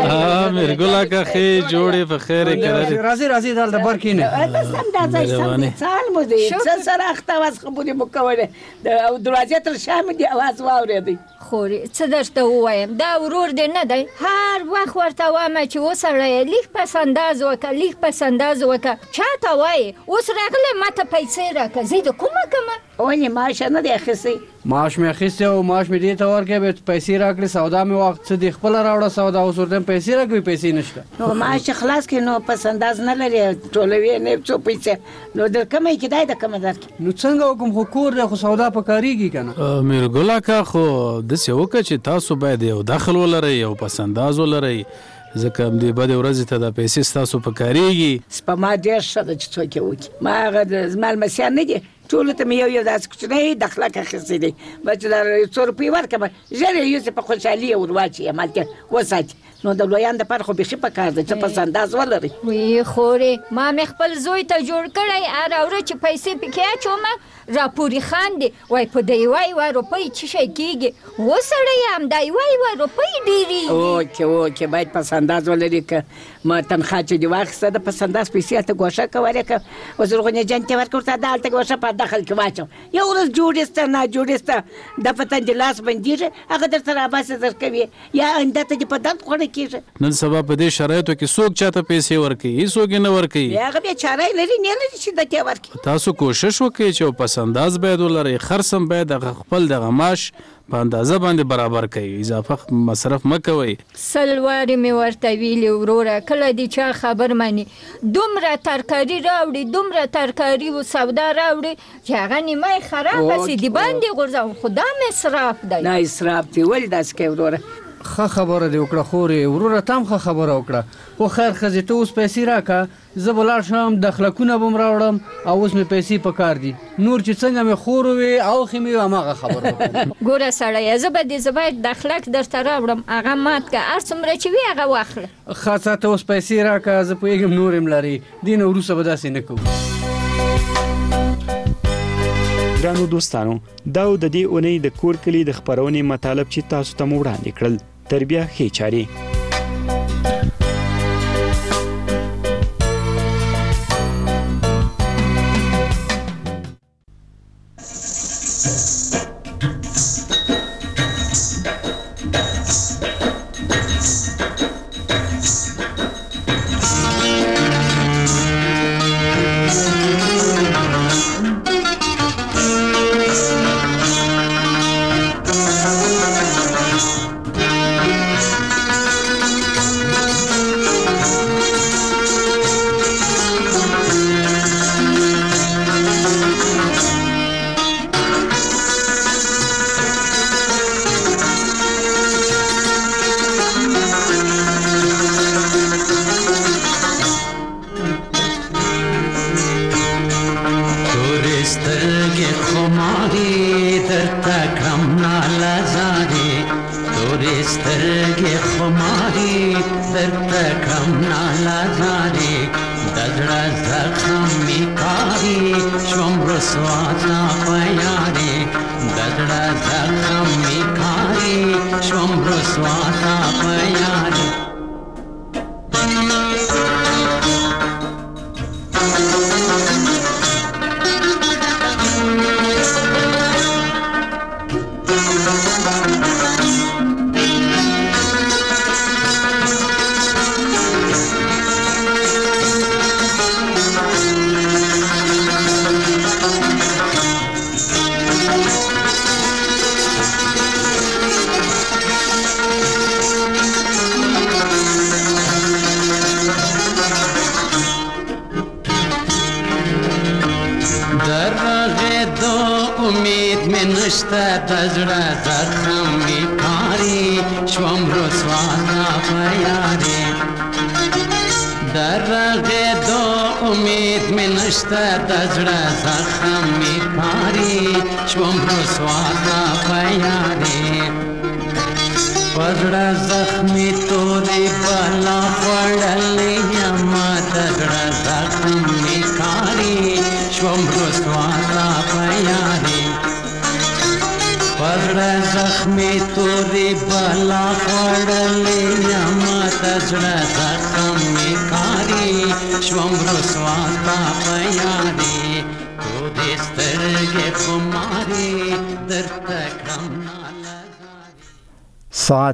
میرګل اکا ښې جوړې په خیر کې راځئ راځئ دلته بر کېنه سال مو دی څه سره اخته واس خبرې مو کولې د دروازې تر شا مې دې اواز واورېدی خورې څه درته ووایم دا ورور دی نه دی هر وخت ورته وایم چې وسړیه لیک پس انداز وکړه لیک پس انداز وکړه چاته وایې اوس راغلی ماته پیسې راکړه زه د کومه کمه ونې معاش نه دی اخیستی معاش مې اخیستی او معاش مې دې ته ورکړی پیسې راکړې سودا مې واخ څه دې خپله راوړه سودا اوس ورته پیسې راکوي پیسې نشته نو معاش چې خلاص کړي نو پس انداز نه لري ټولوي نه څو پیسې نو در کومه کې دی د کومه درکړي نو څنګه وکړم خو کور دی خو سودا په کارېږي که نه میرګل اکا خو داسې وکړه چې تاسو باید یو دخل ولرئ یو پس انداز ولرئ ځکه همدې بدې ورځې ته دا پیسې ستاسو په کارېږي سپما ډېر ښه ده چې څوک یې وکړي ما هغه د زما لمسیان نه دي ټولو ته مې یو یو داسې کوچنی دخلک اخیستی دی به چې دا څو روپۍ ورکړم ژر یې یوسې په خوشحالي یې ور واچوي همالته وساتي نو د لویان دپاره خو بیخي په کار دی چې پس انداز ولري وی خورې ما مې خپل زوی ته جوړ کړی هره ورځ چې پیسې پکې اچومه راپورې خاندي وای په د یوه یوه روپۍ څه شی کېږي وسړی همدا یوه یوه روپۍ ډېرېږي اوکې اوکې باید پس انداز ولري که ما تنخوا چې دې واخیسته د پس انداز پیسې هلته ګوښه کولې که زرغونې جان ته ورکړه ورته دا هلته ګوښه په داخل کې واچوم یو ورځ جوړېسته ناجوړېسته د په تندې لاس بندېږي هغه درته راباسې درکوي یا آینده ته دې په درد خوړه کېږي نن سبا په دې شرایطو کې څوک چاته پیسې ورکوي هېڅوک یې نه ورکوي هغه بیا چاره یې لري نه لري چې درته یې ورکړي تاسو کوشش وکړئ چې پس انداز باید ولرئ خرڅ هم باید هغه خپل دغه معاش په اندازه باندې برابر کوي اضافه مصرف مه کوئ سل وارې مې ورته ویلي وروره کله دې چا خبر مني دومره ترکاري راوړي دومره ترکاري و سودا راوړي چې هغه نیمه یې خرابه سي د باندې غورځوم خو دا مې اسراف دی نه اسراف دی ولې داسې کوې وروره ښه خبره دې وکړه خورې وروره ته هم ښه خبره وکړه خو خیر ښځې ته اوس پیسې راکړه زه به لاړ شم دخلکونه به م راوړم او اوس مې پیسې په کار دي نور چې څنګه مې خور وې اوښې مې هماغه خبره وکړه ګوره سړیه زه به دې زه باید دخلک درته راوړم هغه مات که هر څومره چې وي هغه واخله ښه څه ته اوس پیسې راکړه زه پوهېږم نور یم لرې دې نه وروسته به داسې نه کوو ګرانو دوستانو دا د دې اونۍ د کور کلي د خپرونې مطالب چې تاسو ته مو وړاندې کړل تر بیا ښې چارې Thank you. تزړه زخم می کاری شوم رسوا تا پیارې درغه دو امید می نشته تزړه زخم می کاری شوم رسوا تا پیارې پزړه زخمی تورې بالا وړلې یما تزړه زخم می کاری شوم رسوا تا پیارې پزړه زخمی تورې بالا وړلې یما تزړه زخم می کاری شوم رسوا تا پیارې تو دې سترګې په مارې درته کړم ساعت